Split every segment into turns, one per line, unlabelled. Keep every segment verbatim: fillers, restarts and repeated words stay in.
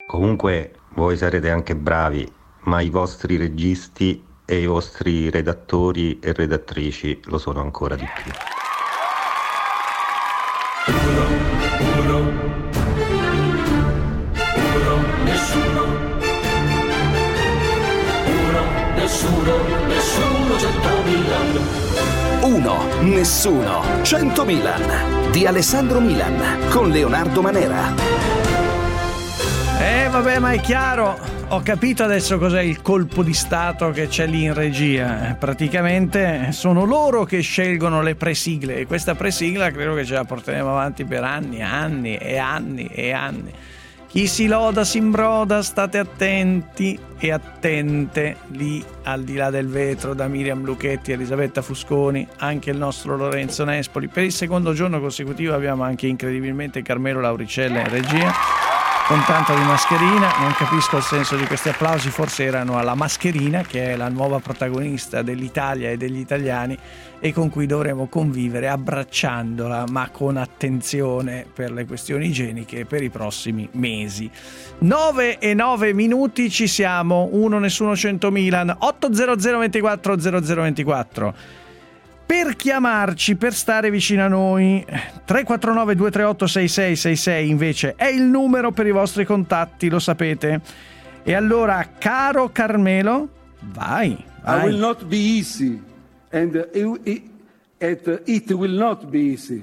Comunque voi sarete anche bravi, ma i vostri registi e i vostri redattori e redattrici lo sono ancora di più.
Uno, uno, uno, nessuno, uno, nessuno, nessuno, cento Milan.
Uno, nessuno, cento Milan di Alessandro Milan con Leonardo Manera.
Eh vabbè, ma è chiaro, ho capito adesso cos'è il colpo di stato che c'è lì in regia. Praticamente sono loro che scelgono le presigle e questa presigla credo che ce la porteremo avanti per anni, anni e anni e anni. Chi si loda si imbroda, state attenti e attente lì al di là del vetro, da Miriam Lucchetti, Elisabetta Fusconi, anche il nostro Lorenzo Nespoli. Per il secondo giorno consecutivo abbiamo anche incredibilmente Carmelo Lauricella in regia, con tanto di mascherina. Non capisco il senso di questi applausi, forse erano alla mascherina, che è la nuova protagonista dell'Italia e degli italiani e con cui dovremo convivere abbracciandola, ma con attenzione per le questioni igieniche per i prossimi mesi. nove e nove minuti, ci siamo. Uno, nessuno, cento Milan. otto zero zero ventiquattro zero zero ventiquattro. Per chiamarci, per stare vicino a noi, tre quattro nove due tre otto sei sei sei sei invece è il numero per i vostri contatti, lo sapete. E allora, caro Carmelo, vai, vai.
I will not be easy and it, it, it, it will not be easy.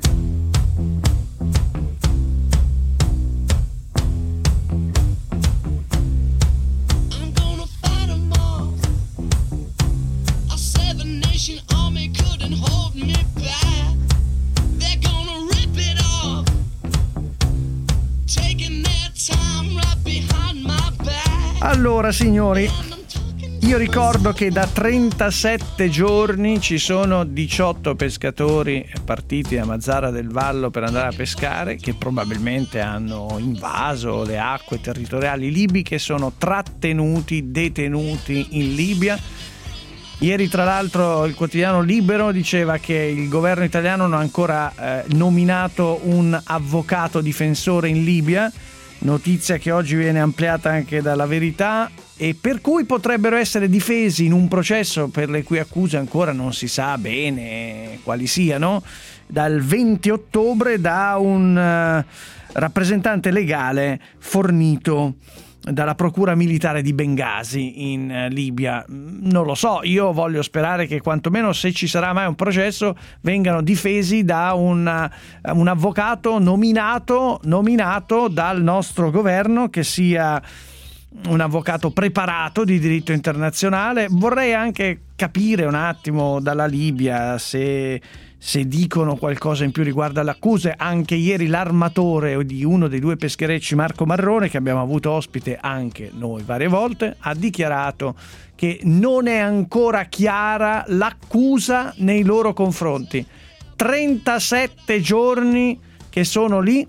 Allora signori, io ricordo che da trentasette giorni ci sono diciotto pescatori partiti da Mazara del Vallo per andare a pescare, che probabilmente hanno invaso le acque territoriali libiche, sono trattenuti, detenuti in Libia. Ieri tra l'altro il quotidiano Libero diceva che il governo italiano non ha ancora eh, nominato un avvocato difensore in Libia, notizia che oggi viene ampliata anche dalla Verità, e per cui potrebbero essere difesi in un processo per le cui accuse ancora non si sa bene quali siano, dal venti ottobre da un uh, rappresentante legale fornito dalla procura militare di Bengasi in uh, Libia. Non lo so, io voglio sperare che quantomeno, se ci sarà mai un processo, vengano difesi da un, uh, un avvocato nominato, nominato dal nostro governo, che sia un avvocato preparato di diritto internazionale. Vorrei anche capire un attimo dalla Libia se, se dicono qualcosa in più riguardo alle accuse. Anche ieri l'armatore di uno dei due pescherecci, Marco Marrone, che abbiamo avuto ospite anche noi varie volte, ha dichiarato che non è ancora chiara l'accusa nei loro confronti. trentasette giorni che sono lì,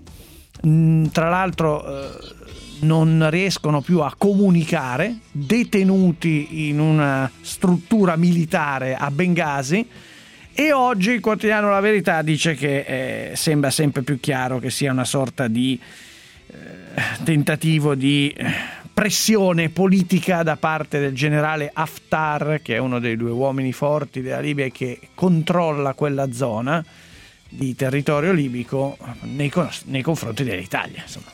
tra l'altro eh, non riescono più a comunicare, detenuti in una struttura militare a Bengasi. E oggi il quotidiano La Verità dice che eh, sembra sempre più chiaro che sia una sorta di eh, tentativo di pressione politica da parte del generale Haftar, che è uno dei due uomini forti della Libia e che controlla quella zona di territorio libico nei, nei confronti dell'Italia, insomma.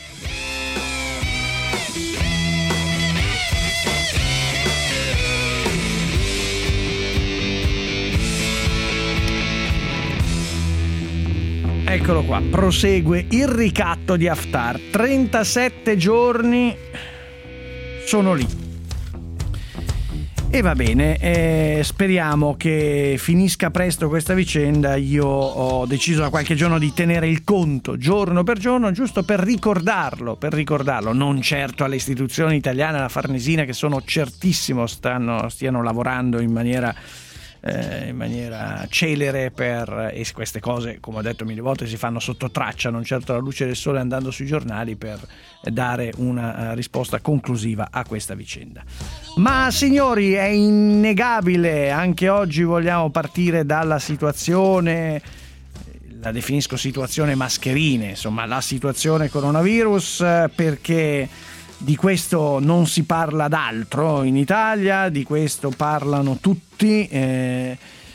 Eccolo qua, prosegue il ricatto di Haftar. trentasette giorni sono lì. E va bene, eh, speriamo che finisca presto questa vicenda. Io ho deciso da qualche giorno di tenere il conto giorno per giorno, giusto per ricordarlo, per ricordarlo, non certo alle istituzioni italiane, alla Farnesina, che sono certissimo stanno, stiano lavorando in maniera Eh, in maniera celere per, e queste cose, come ho detto mille volte, si fanno sotto traccia, non certo alla luce del sole, andando sui giornali, per dare una risposta conclusiva a questa vicenda. Ma signori, è innegabile, anche oggi vogliamo partire dalla situazione, la definisco situazione mascherine, insomma la situazione coronavirus, perché di questo non si parla d'altro in Italia, di questo parlano tutti. Eh,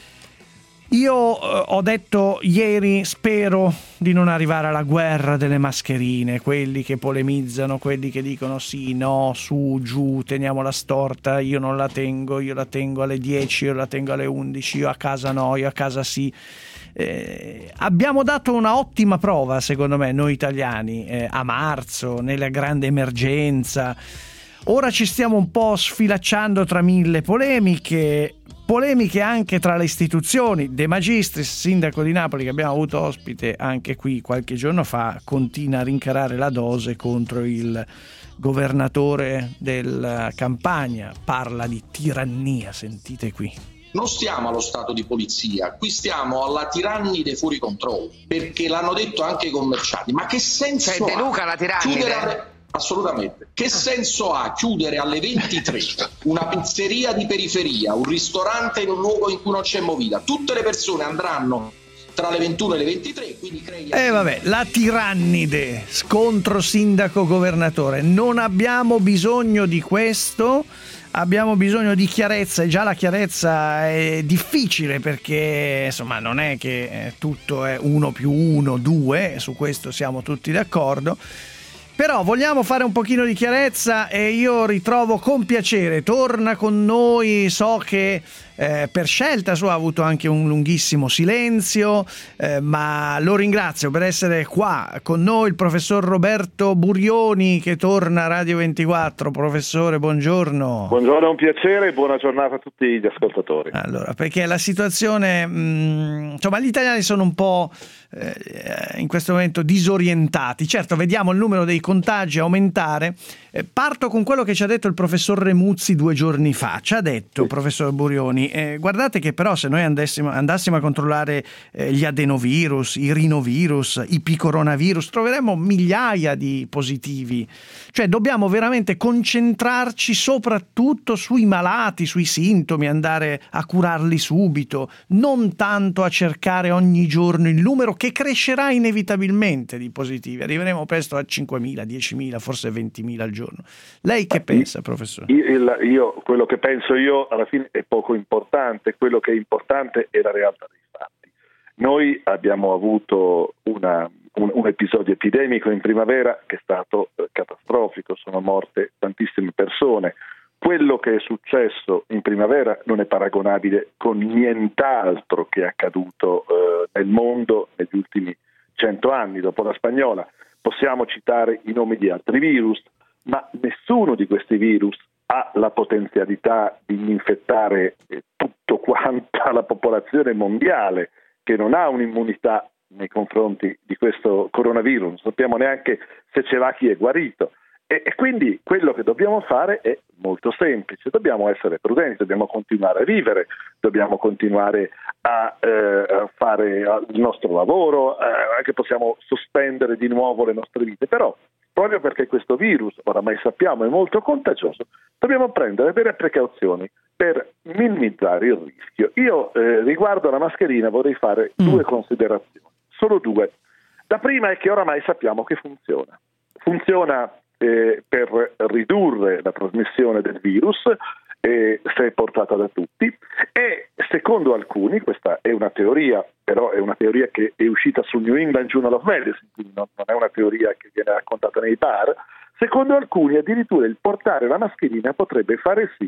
io eh, ho detto ieri, spero di non arrivare alla guerra delle mascherine, quelli che polemizzano, quelli che dicono sì, no, su, giù, teniamo la storta, io non la tengo, io la tengo alle dieci, io la tengo alle undici, io a casa no, io a casa sì. Eh, abbiamo dato una ottima prova, secondo me, noi italiani, eh, a marzo, nella grande emergenza. Ora ci stiamo un po' sfilacciando tra mille polemiche, polemiche anche tra le istituzioni. De Magistris, sindaco di Napoli, che abbiamo avuto ospite anche qui qualche giorno fa, continua a rincarare la dose contro il governatore della Campania, parla di tirannia, sentite qui.
Non stiamo allo stato di polizia, qui stiamo alla tirannide fuori controllo, perché l'hanno detto anche i commercianti. Ma che senso
cioè,
ha?
De Luca la tirannide?
Alle... Assolutamente. Che senso ha chiudere alle ventitré una pizzeria di periferia, un ristorante in un luogo in cui non c'è movida? Tutte le persone andranno tra le ventuno e le ventitré, quindi crei...
Eh vabbè, la tirannide, scontro sindaco-governatore. Non abbiamo bisogno di questo. Abbiamo bisogno di chiarezza, e già la chiarezza è difficile perché insomma non è che tutto è uno più uno, due, su questo siamo tutti d'accordo. Però vogliamo fare un pochino di chiarezza e io ritrovo con piacere, torna con noi, so che eh, per scelta sua ha avuto anche un lunghissimo silenzio, eh, ma lo ringrazio per essere qua con noi il professor Roberto Burioni che torna a Radio ventiquattro. Professore, buongiorno.
Buongiorno, è un piacere e buona giornata a tutti gli ascoltatori.
Allora, perché la situazione, mh, insomma, gli italiani sono un po' eh, in questo momento disorientati. Certo, vediamo il numero dei contagi aumentare. Eh, parto con quello che ci ha detto il professor Remuzzi due giorni fa. Ci ha detto, sì. Professor Burioni, eh, guardate che però se noi andassimo, andassimo a controllare eh, gli adenovirus, i rinovirus, i picoronavirus, troveremmo migliaia di positivi. Cioè dobbiamo veramente concentrarci soprattutto sui malati, sui sintomi, andare a curarli subito, non tanto a cercare ogni giorno il numero che crescerà inevitabilmente di positivi. Arriveremo presto a cinquemila, diecimila, forse ventimila al giorno. Lei che pensa, professore?
Io, io quello che penso io alla fine è poco importante, quello che è importante è la realtà dei fatti. Noi abbiamo avuto una, un, un episodio epidemico in primavera che è stato eh, catastrofico, sono morte tantissime persone. Quello che è successo in primavera non è paragonabile con nient'altro che è accaduto eh, nel mondo negli ultimi cento anni. Dopo la spagnola possiamo citare i nomi di altri virus, ma nessuno di questi virus ha la potenzialità di infettare eh, tutto quanta la popolazione mondiale, che non ha un'immunità nei confronti di questo coronavirus. Non sappiamo neanche se ce l'ha chi è guarito. E, e quindi quello che dobbiamo fare è molto semplice, dobbiamo essere prudenti, dobbiamo continuare a vivere, dobbiamo continuare a, eh, a fare il nostro lavoro, eh, anche possiamo sospendere di nuovo le nostre vite, però proprio perché questo virus, oramai sappiamo, è molto contagioso, dobbiamo prendere delle precauzioni per minimizzare il rischio. Io eh, riguardo alla mascherina vorrei fare mm. due considerazioni, solo due. La prima è che oramai sappiamo che funziona. Funziona eh, per ridurre la trasmissione del virus, eh, se è portata da tutti, e secondo alcuni, questa è una teoria, però è una teoria che è uscita sul New England Journal of Medicine, quindi non, non è una teoria che viene raccontata nei bar, secondo alcuni addirittura il portare la mascherina potrebbe fare sì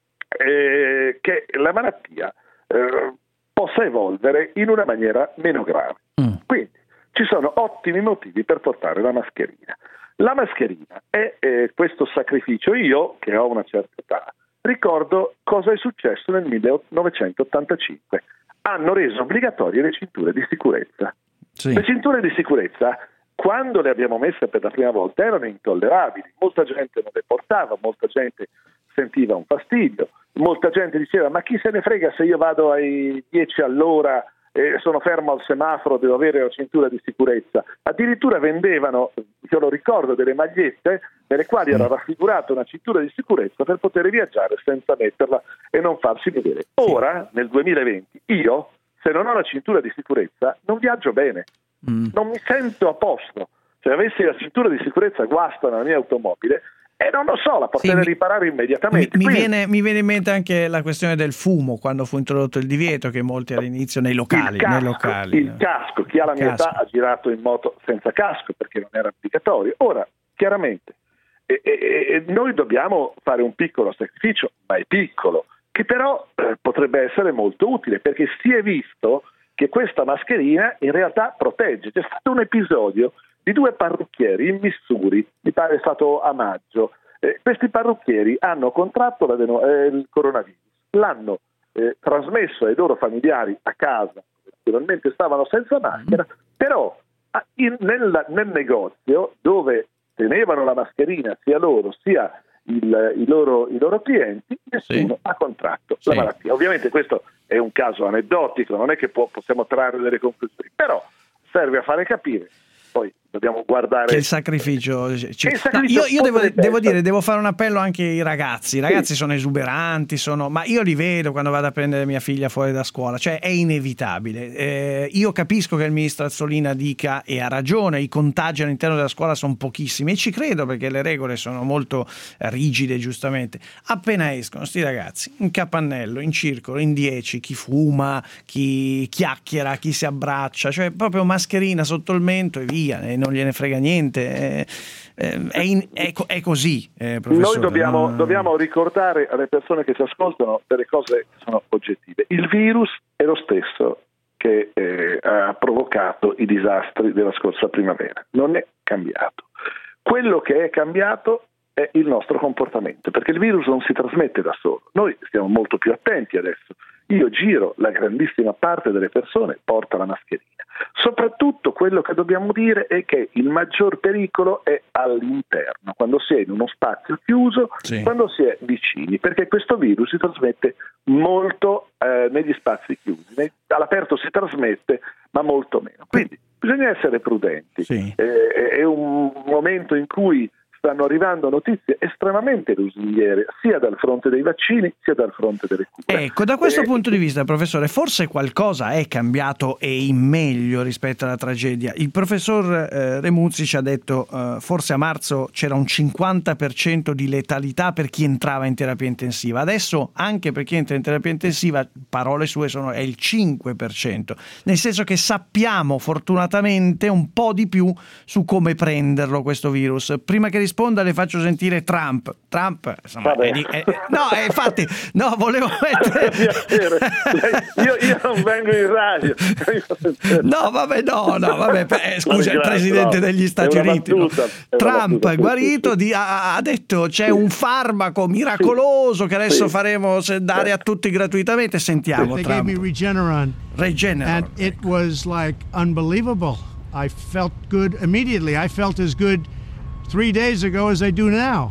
eh, che la malattia eh, possa evolvere in una maniera meno grave. Mm. Quindi ci sono ottimi motivi per portare la mascherina. La mascherina è eh, questo sacrificio. Io, che ho una certa età, ricordo cosa è successo nel millenovecentottantacinque. Hanno reso obbligatorie le cinture di sicurezza. Sì. Le cinture di sicurezza, quando le abbiamo messe per la prima volta, erano intollerabili. Molta gente non le portava, molta gente sentiva un fastidio, molta gente diceva ma chi se ne frega se io vado ai dieci all'ora e sono fermo al semaforo, devo avere la cintura di sicurezza. Addirittura vendevano, io lo ricordo, delle magliette nelle quali era raffigurata una cintura di sicurezza per poter viaggiare senza metterla e non farsi vedere. Ora, nel duemilaventi, io, se non ho la cintura di sicurezza, non viaggio bene, mm. non mi sento a posto. Se avessi la cintura di sicurezza guasta nella mia automobile, E non lo so, la potrei sì, riparare immediatamente.
Mi,
Quindi,
mi, viene, mi viene in mente anche la questione del fumo, quando fu introdotto il divieto, che molti all'inizio nei locali.
Il casco,
nei locali,
il
no?
casco. Chi ha la mia
casco.
età ha girato in moto senza casco perché non era obbligatorio. Ora, chiaramente, e, e, e noi dobbiamo fare un piccolo sacrificio, ma è piccolo, che però eh, potrebbe essere molto utile, perché si è visto che questa mascherina in realtà protegge. C'è stato un episodio di due parrucchieri in Missouri, mi pare è stato a maggio. Eh, questi parrucchieri hanno contratto la deno- eh, il coronavirus, l'hanno eh, trasmesso ai loro familiari a casa, naturalmente stavano senza maschera, però in, nel, nel negozio dove tenevano la mascherina sia loro sia il, i, loro, i loro clienti, nessuno sì. ha contratto sì. la malattia. Ovviamente questo è un caso aneddotico, non è che può, possiamo trarre delle conclusioni, però serve a fare capire. Poi dobbiamo guardare
che il sacrificio, cioè,
che il sacrificio
no, io, io devo, devo dire devo fare un appello anche ai ragazzi i ragazzi sì. sono esuberanti, sono, ma io li vedo quando vado a prendere mia figlia fuori da scuola, cioè è inevitabile. Eh, io capisco che il ministro Azzolina dica, e ha ragione, i contagi all'interno della scuola sono pochissimi, e ci credo perché le regole sono molto rigide, giustamente. Appena escono sti ragazzi in capannello, in circolo, in dieci, chi fuma, chi chiacchiera, chi si abbraccia, cioè proprio mascherina sotto il mento e via, e non gliene frega niente, è, è, in, è, è così, eh, professore.
Noi dobbiamo,
no?
dobbiamo ricordare alle persone che ci ascoltano delle cose che sono oggettive. Il virus è lo stesso che eh, ha provocato i disastri della scorsa primavera, non è cambiato. Quello che è cambiato è il nostro comportamento, perché il virus non si trasmette da solo, noi stiamo molto più attenti adesso. Io giro, la grandissima parte delle persone porta la mascherina. Soprattutto quello che dobbiamo dire è che il maggior pericolo è all'interno, quando si è in uno spazio chiuso, sì. quando si è vicini, perché questo virus si trasmette molto eh, negli spazi chiusi. All'aperto si trasmette, ma molto meno. Quindi bisogna essere prudenti. Sì. Eh, è un momento in cui stanno arrivando notizie estremamente lusinghiere sia dal fronte dei vaccini sia dal fronte delle cure.
Ecco, da questo
eh,
punto di vista, professore, forse qualcosa è cambiato e in meglio rispetto alla tragedia. Il professor eh, Remuzzi ci ha detto eh, forse a marzo c'era un cinquanta per cento di letalità per chi entrava in terapia intensiva. Adesso anche per chi entra in terapia intensiva, parole sue, sono è il cinque per cento, nel senso che sappiamo fortunatamente un po' di più su come prenderlo questo virus. Prima che risponda le faccio sentire Trump. Trump, insomma, è di, è, no, è, infatti, no, volevo mettere...
io, io non vengo in radio.
No, vabbè, no, no, vabbè, eh, scusa, il presidente degli Stati Uniti.
Battuta,
no? Trump, guarito, di, ha, ha detto c'è sì. un farmaco miracoloso sì. che adesso sì. faremo dare a tutti gratuitamente. Sentiamo
They
Trump.
gave me Regeneron.
Regeneron.
And it was like unbelievable. I felt good immediately. I felt as good three days ago as I do now.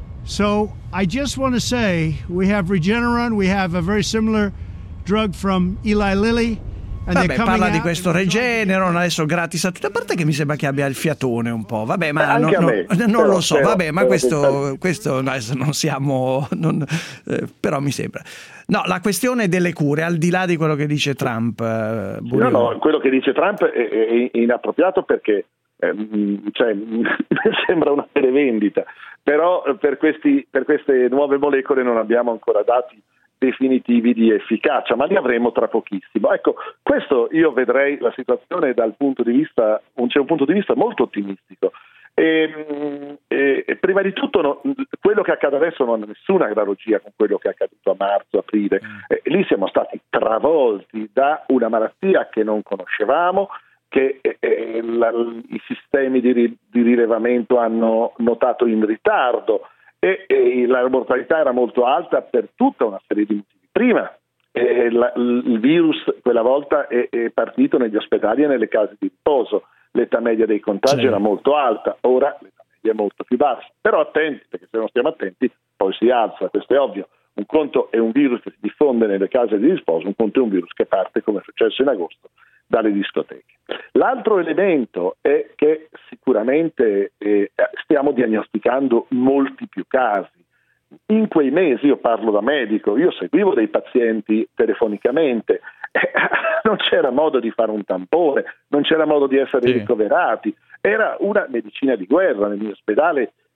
So I just want to say we have Regeneron, we have a very similar drug from Eli Lilly. And
Vabbè, parla di questo Regeneron adesso gratis a tutti, a parte che mi sembra che abbia il fiatone un po', vabbè, ma non, non, non però, lo so, però, vabbè, ma questo, questo adesso non siamo, non, eh, però mi sembra. No, la questione delle cure, al di là di quello che dice Trump. Eh,
no, no, quello che dice Trump è, è inappropriato perché eh, cioè, mi sembra una televendita, però per, questi, per queste nuove molecole non abbiamo ancora dati definitivi di efficacia, ma li avremo tra pochissimo. Ecco, questo io vedrei la situazione dal punto di vista, c'è un punto di vista molto ottimistico. E, e, prima di tutto no, quello che accade adesso non ha nessuna analogia con quello che è accaduto a marzo, aprile. Eh, lì siamo stati travolti da una malattia che non conoscevamo, che eh, la, i sistemi di, ri, di rilevamento hanno notato in ritardo, e, e la mortalità era molto alta per tutta una serie di motivi. Prima eh, la, il virus quella volta è, è partito negli ospedali e nelle case di riposo, l'età media dei contagi sì. era molto alta, ora l'età media è molto più bassa, però attenti, perché se non stiamo attenti poi si alza, questo è ovvio. Un conto è un virus che si diffonde nelle case di riposo, un conto è un virus che parte, come è successo in agosto, dalle discoteche. L'altro elemento è che sicuramente eh, stiamo diagnosticando molti più casi. In quei mesi, io parlo da medico, io seguivo dei pazienti telefonicamente, eh, non c'era modo di fare un tampone, non c'era modo di essere sì. ricoverati, era una medicina di guerra. Nel mio ospedale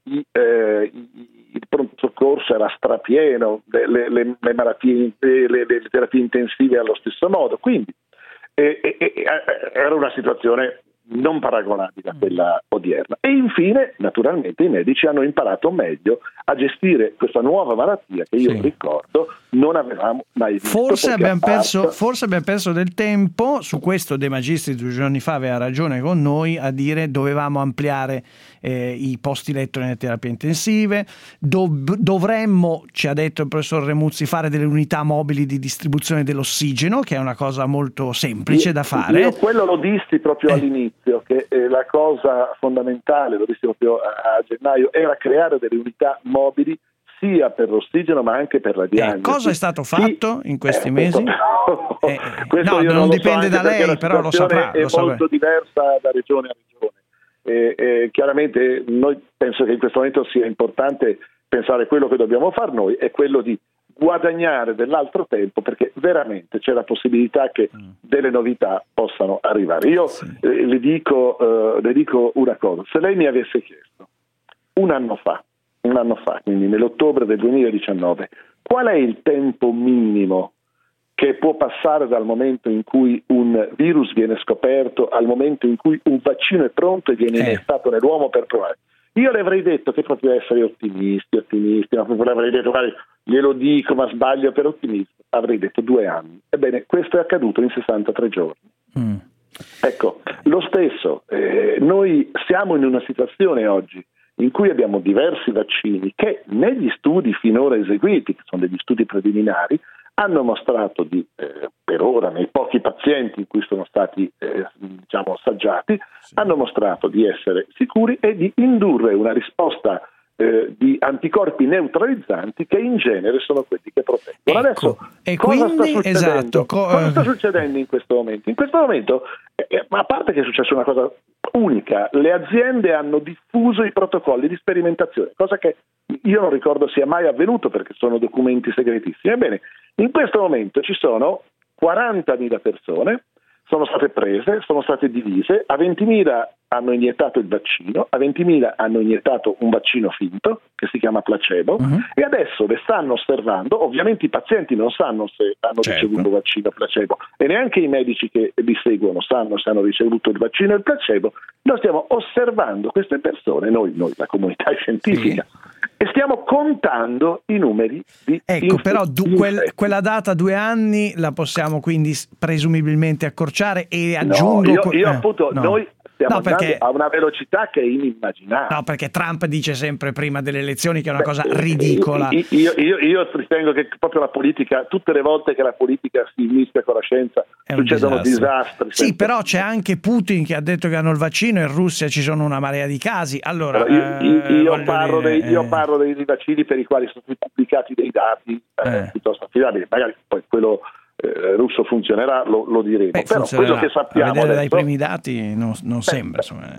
i, eh, il pronto soccorso era strapieno, le, le, le malattie, le, le terapie intensive allo stesso modo, quindi eh, eh, era una situazione non paragonabile a quella odierna. E infine, naturalmente, i medici hanno imparato meglio a gestire questa nuova malattia che io sì. ricordo non avevamo mai visto.
Forse abbiamo,
parte...
perso, forse abbiamo perso del tempo. Su questo De Magistris due giorni fa aveva ragione con noi a dire dovevamo ampliare eh, i posti letto nelle terapie intensive, Dov- dovremmo, ci ha detto il professor Remuzzi, fare delle unità mobili di distribuzione dell'ossigeno, che è una cosa molto semplice
io,
da fare.
Io quello lo dissi proprio eh. all'inizio, che eh, la cosa fondamentale, lo dissi proprio a, a gennaio, era creare delle unità mobili sia per l'ossigeno ma anche per la diagnosi.
Eh, cosa è stato fatto sì, in questi eh, mesi?
Questo,
eh,
questo
no,
io
non,
non
dipende
so,
da lei, però lo saprà.
È
lo saprà.
molto diversa da regione a regione. E, e chiaramente noi penso che in questo momento sia importante pensare quello che dobbiamo fare noi è quello di guadagnare dell'altro tempo, perché veramente c'è la possibilità che delle novità possano arrivare. Io sì. eh, le, dico, eh, le dico una cosa: se lei mi avesse chiesto un anno fa, un anno fa, quindi nell'ottobre del duemiladiciannove, qual è il tempo minimo che può passare dal momento in cui un virus viene scoperto al momento in cui un vaccino è pronto e viene iniettato nell'uomo per provare, io le avrei detto che poteva essere ottimisti, ottimisti, ma le avrei detto, guarda, glielo dico, ma sbaglio per ottimismo, avrei detto due anni. Ebbene, questo è accaduto in sessantatré giorni. Mm. Ecco, lo stesso, eh, noi siamo in una situazione oggi in cui abbiamo diversi vaccini che negli studi finora eseguiti, che sono degli studi preliminari, hanno mostrato di, eh, per ora, nei pochi pazienti in cui sono stati eh, diciamo assaggiati, sì. hanno mostrato di essere sicuri e di indurre una risposta eh, di anticorpi neutralizzanti che in genere sono quelli che proteggono.
Ecco.
Adesso
e
cosa,
quindi,
sta
esatto, co-
cosa sta succedendo in questo momento? In questo momento, eh, ma a parte che è successa una cosa unica, le aziende hanno diffuso i protocolli di sperimentazione, cosa che io non ricordo sia mai avvenuto perché sono documenti segretissimi. Ebbene, in questo momento ci sono quarantamila persone, sono state prese, sono state divise, a ventimila hanno iniettato il vaccino, a ventimila hanno iniettato un vaccino finto che si chiama placebo uh-huh. e adesso le stanno osservando. Ovviamente i pazienti non sanno se hanno certo. ricevuto il vaccino placebo e neanche i medici che li seguono sanno se hanno ricevuto il vaccino e il placebo. Noi stiamo osservando queste persone, noi, noi la comunità scientifica, sì. e stiamo contando i numeri di
ecco inf- però du- quel, quella data due anni la possiamo quindi presumibilmente accorciare e aggiungo
no, io,
co-
io
eh,
appunto
no.
noi stiamo
no,
andando
perché,
a una velocità che è inimmaginabile.
No, perché Trump dice sempre prima delle elezioni che è una Beh, cosa ridicola.
Io, io, io ritengo che proprio la politica, tutte le volte che la politica si mischia con la scienza, succedono disastri.
Sì, però c'è anche Putin che ha detto che hanno il vaccino, in Russia ci sono una marea di casi. Allora,
allora io,
eh,
io, parlo
dire,
dei, io
eh...
parlo dei vaccini per i quali sono stati pubblicati dei dati eh, eh. piuttosto affidabili. Magari poi quello Eh, russo funzionerà, lo, lo diremo.
Beh,
però quello che sappiamo
a vedere
adesso,
dai primi dati non, non
beh,
sembra insomma.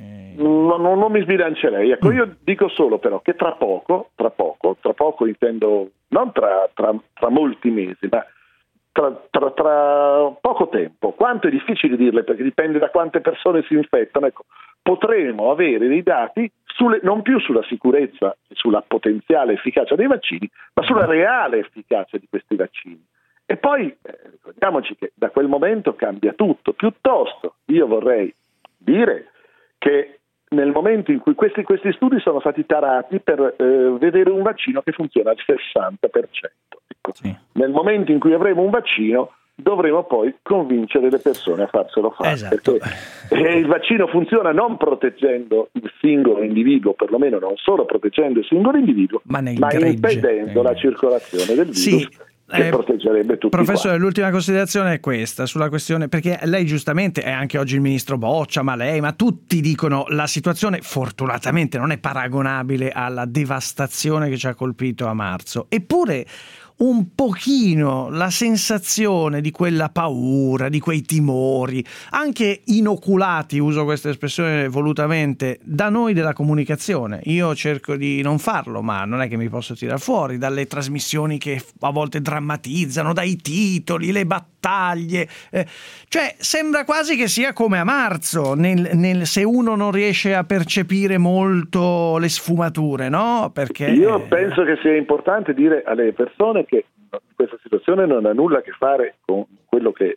non, non, non mi sbilancerei. Ecco, mm. io dico solo però che tra poco, tra poco, tra poco intendo non tra, tra, tra molti mesi, ma tra, tra, tra poco tempo. Quanto è difficile dirle perché dipende da quante persone si infettano. Ecco, potremo avere dei dati sulle, non più sulla sicurezza e sulla potenziale efficacia dei vaccini, ma sulla reale efficacia di questi vaccini. E poi eh, ricordiamoci che da quel momento cambia tutto. Piuttosto io vorrei dire che nel momento in cui questi, questi studi sono stati tarati per eh, vedere un vaccino che funziona al sessanta per cento. Ecco, sì. Nel momento in cui avremo un vaccino dovremo poi convincere le persone a farselo fare.
Esatto.
Perché eh, il vaccino funziona non proteggendo il singolo individuo, perlomeno non solo proteggendo il singolo individuo, ma, ma impedendo eh. la circolazione del virus. Sì. Che proteggerebbe tutti.
Professore,
quanti.
L'ultima considerazione è questa sulla questione, perché lei giustamente è anche oggi il ministro Boccia, ma lei, ma tutti dicono la situazione fortunatamente non è paragonabile alla devastazione che ci ha colpito a marzo. Eppure un pochino la sensazione di quella paura, di quei timori, anche inoculati, uso questa espressione volutamente, da noi della comunicazione. Io cerco di non farlo, ma non è che mi posso tirar fuori dalle trasmissioni che a volte drammatizzano, dai titoli, le battaglie, eh, cioè sembra quasi che sia come a marzo, nel, nel, se uno non riesce a percepire molto le sfumature, no? Perché
io penso che sia importante dire alle persone che questa situazione non ha nulla a che fare con quello che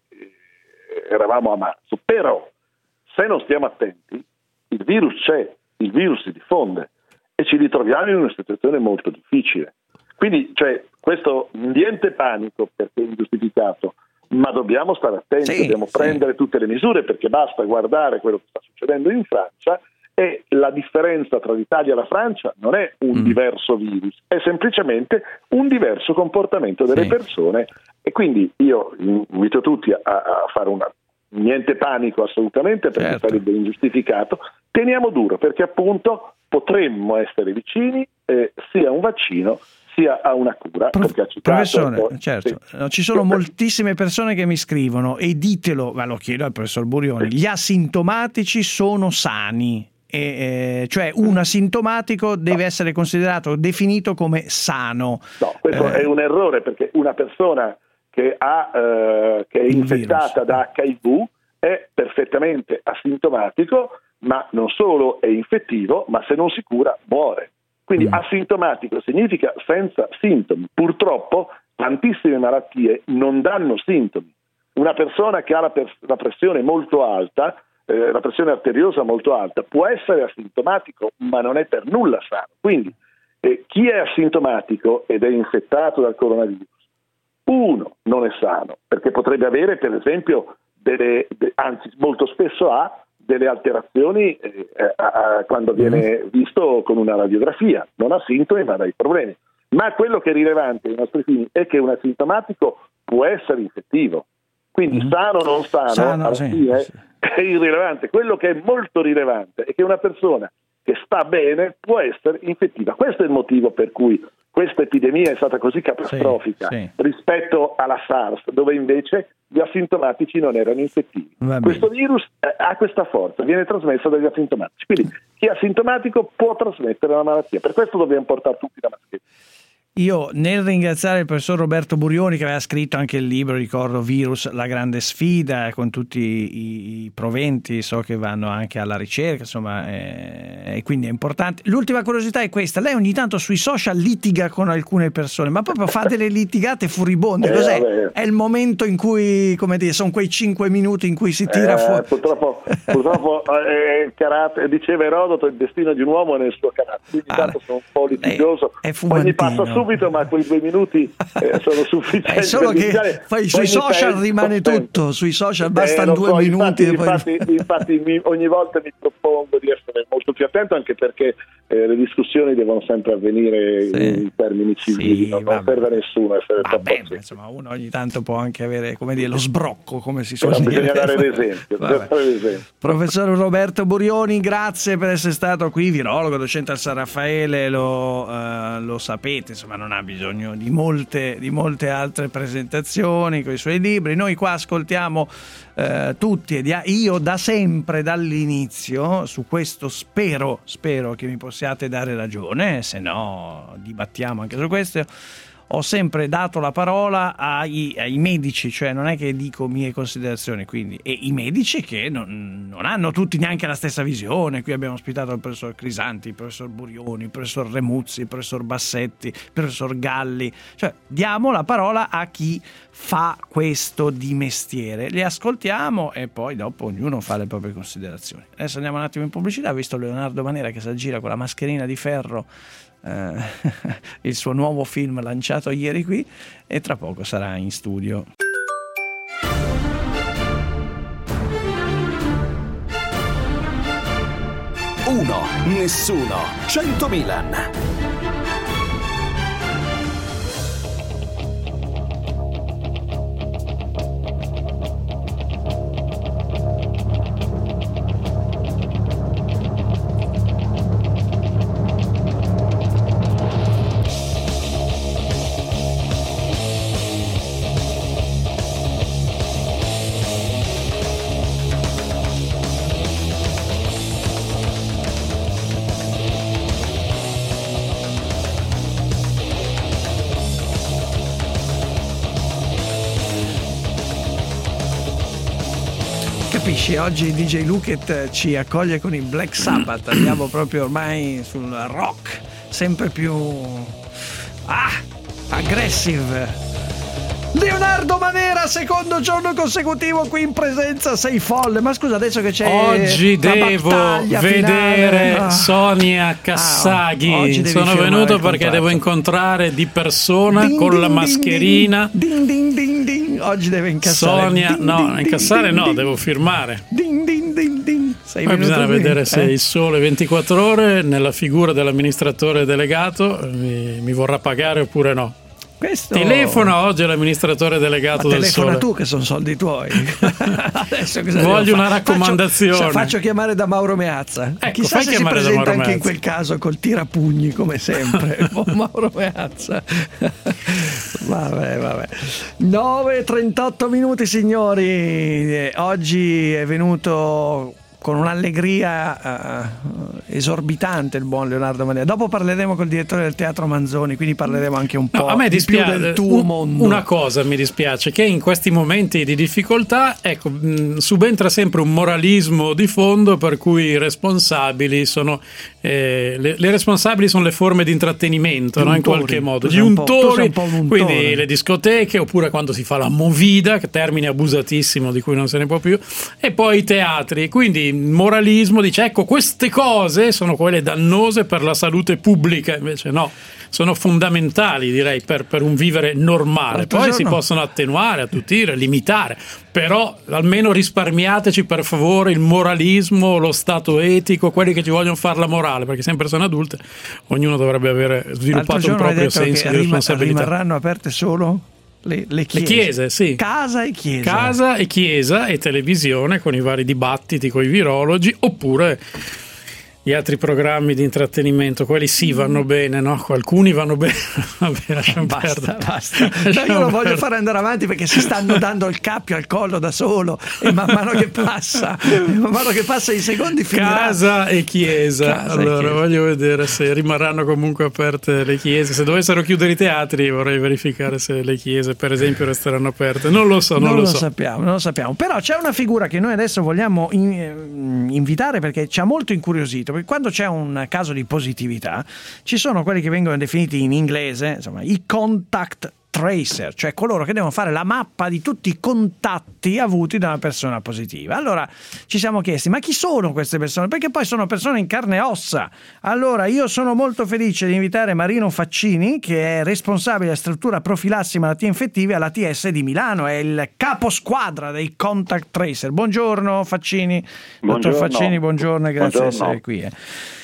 eravamo a marzo, però se non stiamo attenti il virus c'è, il virus si diffonde e ci ritroviamo in una situazione molto difficile. Quindi cioè, questo niente panico perché è ingiustificato, ma dobbiamo stare attenti,
sì,
dobbiamo
sì.
prendere tutte le misure, perché basta guardare quello che sta succedendo in Francia e la differenza tra l'Italia e la Francia non è un mm. diverso virus, è semplicemente un diverso comportamento delle sì. persone, e quindi io invito tutti a, a fare una niente panico assolutamente, perché certo. sarebbe ingiustificato. Teniamo duro, perché appunto potremmo essere vicini eh, sia a un vaccino sia a una cura.
Pro-
perché ha citato,
professore,
poi,
certo,
sì.
no, ci sono moltissime persone che mi scrivono, e ditelo, ma lo chiedo al professor Burioni, sì. gli asintomatici sono sani. E, eh, cioè un asintomatico deve no. essere considerato, definito come sano.
No, questo eh. è un errore, perché una persona che, ha, eh, che è Il infettata virus. da acca i vu è perfettamente asintomatico, ma non solo è infettivo, ma se non si cura muore. Quindi mm. asintomatico significa senza sintomi. Purtroppo tantissime malattie non danno sintomi. Una persona che ha la, pers- la pressione molto alta, eh, la pressione arteriosa molto alta, può essere asintomatico, ma non è per nulla sano. Quindi eh, chi è asintomatico ed è infettato dal coronavirus, uno, non è sano, perché potrebbe avere per esempio delle, de, anzi molto spesso ha delle alterazioni eh, a, a, quando viene visto con una radiografia, non ha sintomi ma ha dei problemi. Ma quello che è rilevante ai nostri fini è che un asintomatico può essere infettivo, quindi mm. sano o non sano,
sano
alla
sì,
fine
sì.
è irrilevante. Quello che è molto rilevante è che una persona che sta bene può essere infettiva. Questo è il motivo per cui questa epidemia è stata così catastrofica sì, sì. rispetto alla SARS, dove invece gli asintomatici non erano infettivi. Questo virus eh, ha questa forza, viene trasmesso dagli asintomatici. Quindi chi è asintomatico può trasmettere la malattia. Per questo dobbiamo portare tutti la mascherina.
Io, nel ringraziare il professor Roberto Burioni, che aveva scritto anche il libro, ricordo, Virus, la grande sfida, con tutti i, i proventi, so che vanno anche alla ricerca, insomma, eh, e quindi è importante. L'ultima curiosità è questa: lei ogni tanto sui social litiga con alcune persone, ma proprio fa delle litigate furibonde. Cos'è? Eh, è il momento in cui, come dire, sono quei cinque minuti in cui si tira
eh,
fuori.
Purtroppo, purtroppo eh, il carattere, diceva Erodoto, il destino di un uomo è nel suo carattere, quindi
allora,
tanto sono un po' litigioso, poi mi passa subito. Ma quei due minuti eh, sono sufficienti.
È solo che poi sui social rimane tutto, sui social bastano eh, due so, minuti.
Infatti,
e poi...
infatti, infatti mi, ogni volta mi propongo di essere molto più attento, anche perché eh, le discussioni devono sempre avvenire sì. in termini civili, sì, non, non serve a nessuno essere troppo
attento. Insomma, uno ogni tanto può anche avere, come dire, lo sbrocco, come si suol
dire.
Bisogna
dare l'esempio, l'esempio.
Professor Roberto Burioni, grazie per essere stato qui, virologo, docente al San Raffaele, lo, uh, lo sapete, insomma non ha bisogno di molte, di molte altre presentazioni con i suoi libri. Noi qua ascoltiamo eh, tutti, ed io da sempre, dall'inizio, su questo spero, spero che mi possiate dare ragione, se no dibattiamo anche su questo. Ho sempre dato la parola ai, ai medici, cioè non è che dico mie considerazioni, quindi, e i medici che non, non hanno tutti neanche la stessa visione. Qui abbiamo ospitato il professor Crisanti, il professor Burioni, il professor Remuzzi, il professor Bassetti, il professor Galli, cioè diamo la parola a chi fa questo di mestiere, li ascoltiamo e poi dopo ognuno fa le proprie considerazioni. Adesso andiamo un attimo in pubblicità, visto Leonardo Manera che si aggira con la mascherina di ferro, eh, il suo nuovo film lanciato ieri qui, e tra poco sarà in studio.
Uno, nessuno, cento Milan.
capisci, oggi D J Luket ci accoglie con i Black Sabbath, andiamo proprio ormai sul rock, sempre più ah, aggressive. Leonardo Manera, secondo giorno consecutivo qui in presenza, sei folle. Ma scusa, adesso che c'è
oggi devo vedere
finale,
Sonia Cassaghi.
Ah,
sono venuto perché devo incontrare di persona
ding,
con
ding,
la mascherina.
Ding, ding, ding, ding. Oggi deve incassare
Sonia,
ding,
no,
ding,
incassare
ding,
no,
ding,
devo firmare.
Ding, ding, ding, ding. Sei
Poi bisogna
lì,
vedere se
eh?
il Sole ventiquattro ore nella figura dell'amministratore delegato mi, mi vorrà pagare oppure no.
Questo...
Telefona oggi all'amministratore delegato
Ma
del
telefona
Sole.
tu che sono soldi tuoi. Adesso cosa
voglio una
fare?
raccomandazione.
Faccio, faccio chiamare da Mauro Meazza.
Ecco,
Chissà
fai
se si
chiamare da
presenta
Mauro
anche in
Meazza.
quel caso col tirapugni come sempre. Mauro Meazza. Vabbè, vabbè. nove e trentotto minuti, signori. Oggi è venuto con un'allegria uh, esorbitante il buon Leonardo Manera. Dopo parleremo col direttore del Teatro Manzoni, quindi parleremo anche un po'
no, a me
di più
dispiace,
del tuo
un,
mondo.
Una cosa mi dispiace, che in questi momenti di difficoltà, ecco, mh, subentra sempre un moralismo di fondo per cui i responsabili sono eh, le, le responsabili sono le forme di intrattenimento, no? In qualche modo, gli untori, quindi le discoteche, oppure quando si fa la movida, che termine abusatissimo di cui non se ne può più, e poi i teatri. Quindi il moralismo dice ecco, queste cose sono quelle dannose per la salute pubblica, invece no, sono fondamentali, direi, per, per un vivere normale.
L'altro
poi
giorno...
si possono attenuare, attutire, limitare, però almeno risparmiateci per favore il moralismo, lo stato etico, quelli che ci vogliono fare la morale, perché sempre sono adulte, ognuno dovrebbe avere sviluppato un proprio senso di responsabilità.
Rimarranno aperte solo Le, le, chiese.
le chiese, sì.
Casa e chiesa.
Casa e chiesa e televisione con i vari dibattiti con i virologi, oppure gli altri programmi di intrattenimento, quelli sì vanno bene, no? Alcuni vanno bene. Vabbè, lasciamo
basta,
perdere.
basta. No, io lo voglio fare andare avanti perché si stanno dando il cappio al collo da solo e man mano che passa, man mano che passa i secondi finirà.
Casa e chiesa.
Casa
allora
e chiesa.
Voglio vedere se rimarranno comunque aperte le chiese. Se dovessero chiudere i teatri vorrei verificare se le chiese per esempio resteranno aperte. Non lo so, non,
non
lo,
lo
so.
sappiamo, non lo sappiamo. Però c'è una figura che noi adesso vogliamo in, invitare perché ci ha molto incuriosito. Perché quando c'è un caso di positività ci sono quelli che vengono definiti in inglese, insomma, i contact tracer, cioè coloro che devono fare la mappa di tutti i contatti avuti da una persona positiva. Allora ci siamo chiesti, ma chi sono queste persone? Perché poi sono persone in carne e ossa. Allora io sono molto felice di invitare Marino Faccini, che è responsabile della struttura profilassi malattie infettive all'A T S di Milano, è il capo squadra dei contact tracer. Buongiorno Faccini.
Buongiorno.
Dottor Faccini, buongiorno e grazie
Buongiorno.
di essere qui. Eh.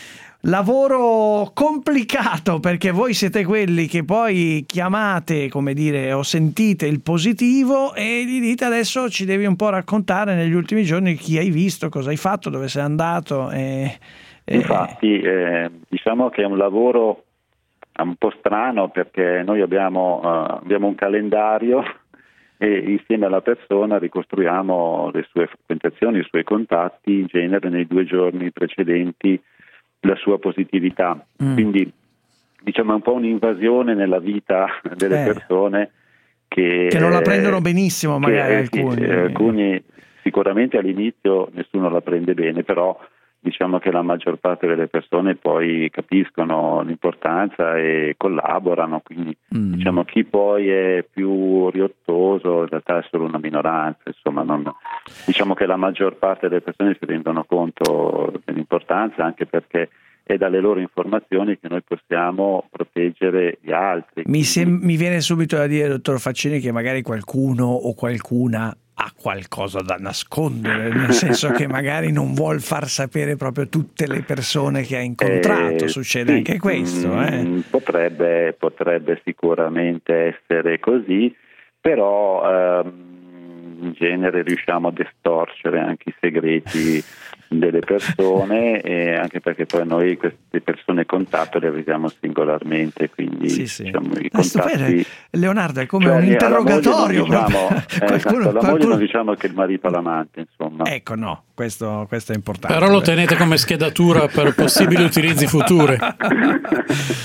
Lavoro complicato perché voi siete quelli che poi chiamate, come dire, o sentite il positivo e gli dite adesso ci devi un po' raccontare negli ultimi giorni chi hai visto, cosa hai fatto, dove sei andato. E, e...
Infatti eh, diciamo che è un lavoro un po' strano perché noi abbiamo, uh, abbiamo un calendario e insieme alla persona ricostruiamo le sue frequentazioni, i suoi contatti, in genere nei due giorni precedenti la sua positività, mm. quindi diciamo è un po' un'invasione nella vita delle
eh.
persone che,
che non la prendono benissimo magari
che,
alcuni.
Che, alcuni sicuramente all'inizio nessuno la prende bene, però diciamo che la maggior parte delle persone poi capiscono l'importanza e collaborano, quindi mm. diciamo chi poi è più riottoso in realtà è solo una minoranza, insomma non, diciamo che la maggior parte delle persone si rendono conto dell'importanza, anche perché è dalle loro informazioni che noi possiamo proteggere gli altri.
Mi, sem- mi viene subito da dire, dottor Faccini, che magari qualcuno o qualcuna ha qualcosa da nascondere, nel senso che magari non vuol far sapere proprio tutte le persone che ha incontrato.
Eh,
Succede sì, anche questo. Eh?
Potrebbe, potrebbe sicuramente essere così, però ehm, in genere riusciamo a distorcere anche i segreti delle persone, e anche perché poi noi queste persone contatto le avvisiamo singolarmente, quindi
sì, sì.
diciamo i
ah,
contatti.
Leonardo, è come
cioè,
un interrogatorio.
Alla moglie non diciamo,
qualcuno,
eh, esatto, alla
qualcuno...
moglie non diciamo che il marito ha l'amante, insomma.
Ecco, no, questo, questo è importante.
Però lo tenete come schedatura per possibili utilizzi futuri.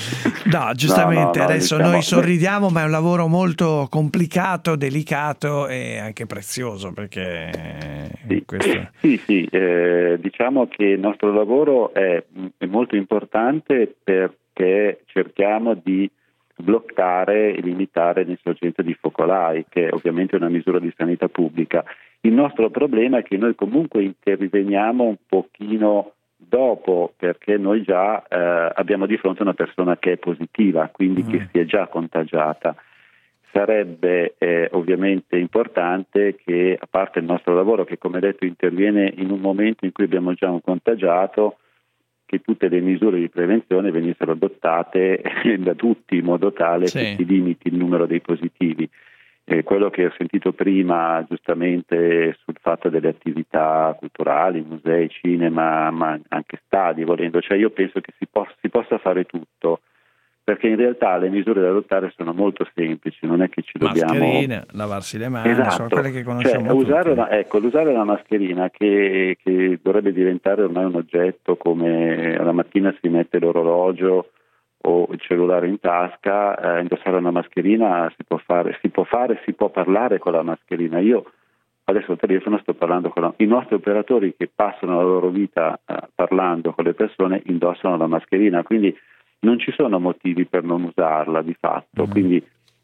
No, giustamente,
no, no, no,
adesso
diciamo,
noi sorridiamo, ma è un lavoro molto complicato, delicato e anche prezioso, perché
sì,
questo...
sì, sì eh, diciamo che il nostro lavoro è, è molto importante perché cerchiamo di bloccare e limitare l'insorgenza di focolai, che è ovviamente una misura di sanità pubblica. Il nostro problema è che noi comunque interveniamo un pochino dopo, perché noi già eh, abbiamo di fronte una persona che è positiva, quindi mm. che si è già contagiata. Sarebbe eh, ovviamente importante che, a parte il nostro lavoro che come detto interviene in un momento in cui abbiamo già un contagiato, che tutte le misure di prevenzione venissero adottate da tutti in modo tale sì. che si limiti il numero dei positivi. Eh, quello che ho sentito prima giustamente sul fatto delle attività culturali, musei, cinema, ma anche stadi volendo, cioè io penso che si, po- si possa fare tutto, perché in realtà le misure da adottare sono molto semplici, non è che ci dobbiamo...
Mascherina, lavarsi le mani,
esatto.
sono quelle che conosciamo
cioè, usare
tutti.
una, ecco, l'usare la mascherina che, che dovrebbe diventare ormai un oggetto, come la mattina si mette l'orologio o il cellulare in tasca, eh, indossare una mascherina si può fare, si può fare, si può parlare con la mascherina. Io adesso al telefono sto parlando con la, i nostri operatori che passano la loro vita eh, parlando con le persone indossano la mascherina, quindi non ci sono motivi per non usarla di fatto, mm. quindi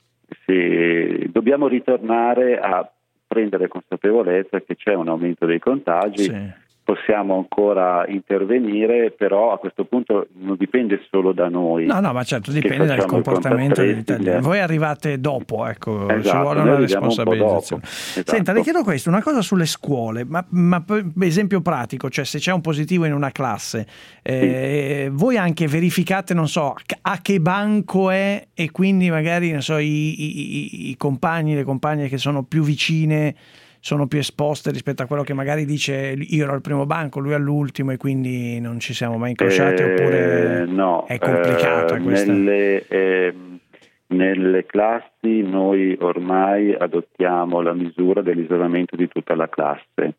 se dobbiamo ritornare a prendere consapevolezza che c'è un aumento dei contagi, sì. possiamo ancora intervenire, però a questo punto non dipende solo da noi.
No, no, ma certo, dipende dal comportamento degli italiani. Voi arrivate dopo, ecco,
esatto,
ci vuole una responsabilizzazione.
Un esatto.
Senta, le chiedo questo, una cosa sulle scuole, ma, ma esempio pratico, cioè se c'è un positivo in una classe, eh, sì. voi anche verificate, non so, a che banco è e quindi magari, non so, i, i, i compagni, le compagne che sono più vicine sono più esposte rispetto a quello che magari dice io ero al primo banco, lui all'ultimo e quindi non ci siamo mai incrociati,
eh,
oppure
no,
è complicata
eh,
questa?
Nelle, eh, nelle classi noi ormai adottiamo la misura dell'isolamento di tutta la classe,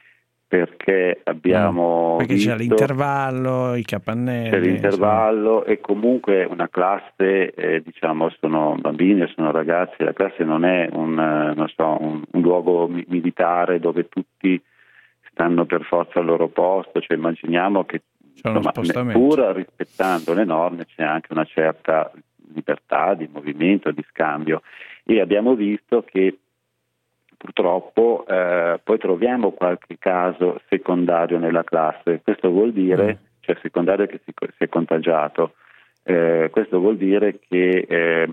perché abbiamo
mm, perché
visto,
c'è l'intervallo, i capannelli,
c'è l'intervallo insomma. E comunque una classe eh, diciamo sono bambini, sono ragazzi, la classe non è un, non so, un, un luogo mi- militare dove tutti stanno per forza al loro posto, cioè immaginiamo che insomma, pur rispettando le norme c'è anche una certa libertà di movimento, di scambio, e abbiamo visto che purtroppo eh, poi troviamo qualche caso secondario nella classe. Questo vuol dire, mm. cioè secondario che si, si è contagiato, eh, questo vuol dire che eh,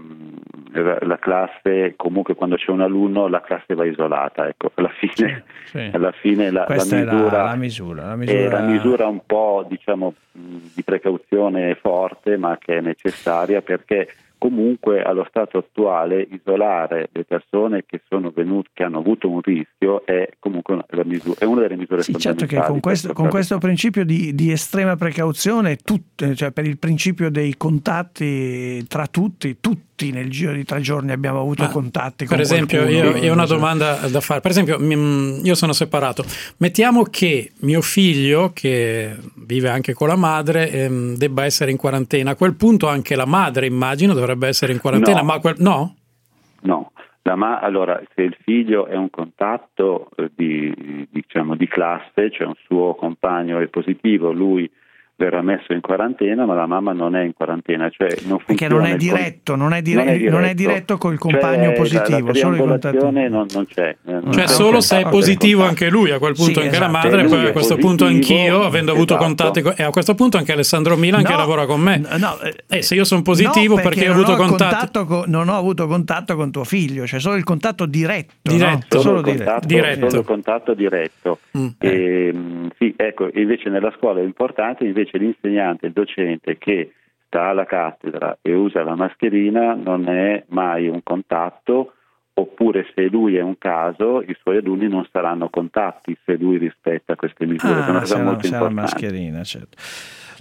la classe, comunque quando c'è un alunno la classe va isolata, ecco, alla fine,
sì, sì.
Alla fine la, la, misura,
è la, la misura la misura
è la misura un po' diciamo di precauzione forte, ma che è necessaria, perché comunque allo stato attuale isolare le persone che sono venute, che hanno avuto un rischio è comunque una, la misura, è una delle misure
sì,
fondamentali.
Certo che con questo, con questo principio di, di estrema precauzione, tutte, cioè per il principio dei contatti tra tutti, tutti nel giro di tre giorni abbiamo avuto ah, contatti con
per esempio
qualcuno.
io, io ho una domanda da fare. Per esempio io sono separato, mettiamo che mio figlio che vive anche con la madre ehm, debba essere in quarantena, a quel punto anche la madre immagino dovrebbe essere in quarantena.
No,
ma quel, no?
No, la ma- allora se il figlio è un contatto eh, di, diciamo, di classe, cioè un suo compagno è positivo, lui verrà messo in quarantena, ma la mamma non è in quarantena, cioè non
perché non è diretto, con... non, è dire... non, è diretto. non è diretto col compagno cioè, positivo,
la
solo i contatti.
Non, non c'è, non
cioè
c'è
solo se è positivo
contatto.
Anche lui, a quel punto sì, anche esatto. la madre, poi a questo positivo, punto anch'io, avendo avuto esatto. contatti con... e a questo punto anche Alessandro Milan no, che lavora con me. No, eh, se io sono positivo no, perché, perché ho avuto ho
contatto con, non ho avuto contatto con tuo figlio, cioè solo il contatto diretto,
diretto
no?
solo,
solo
il contatto, diretto. Solo contatto diretto. Mm. E, sì, ecco, invece nella scuola è importante, invece l'insegnante, il docente che sta alla cattedra e usa la mascherina non è mai un contatto, oppure se lui è un caso i suoi alunni non saranno contatti se lui rispetta queste misure.
Ah,
Sono
se
molto
la, se la
importanti.
mascherina, certo.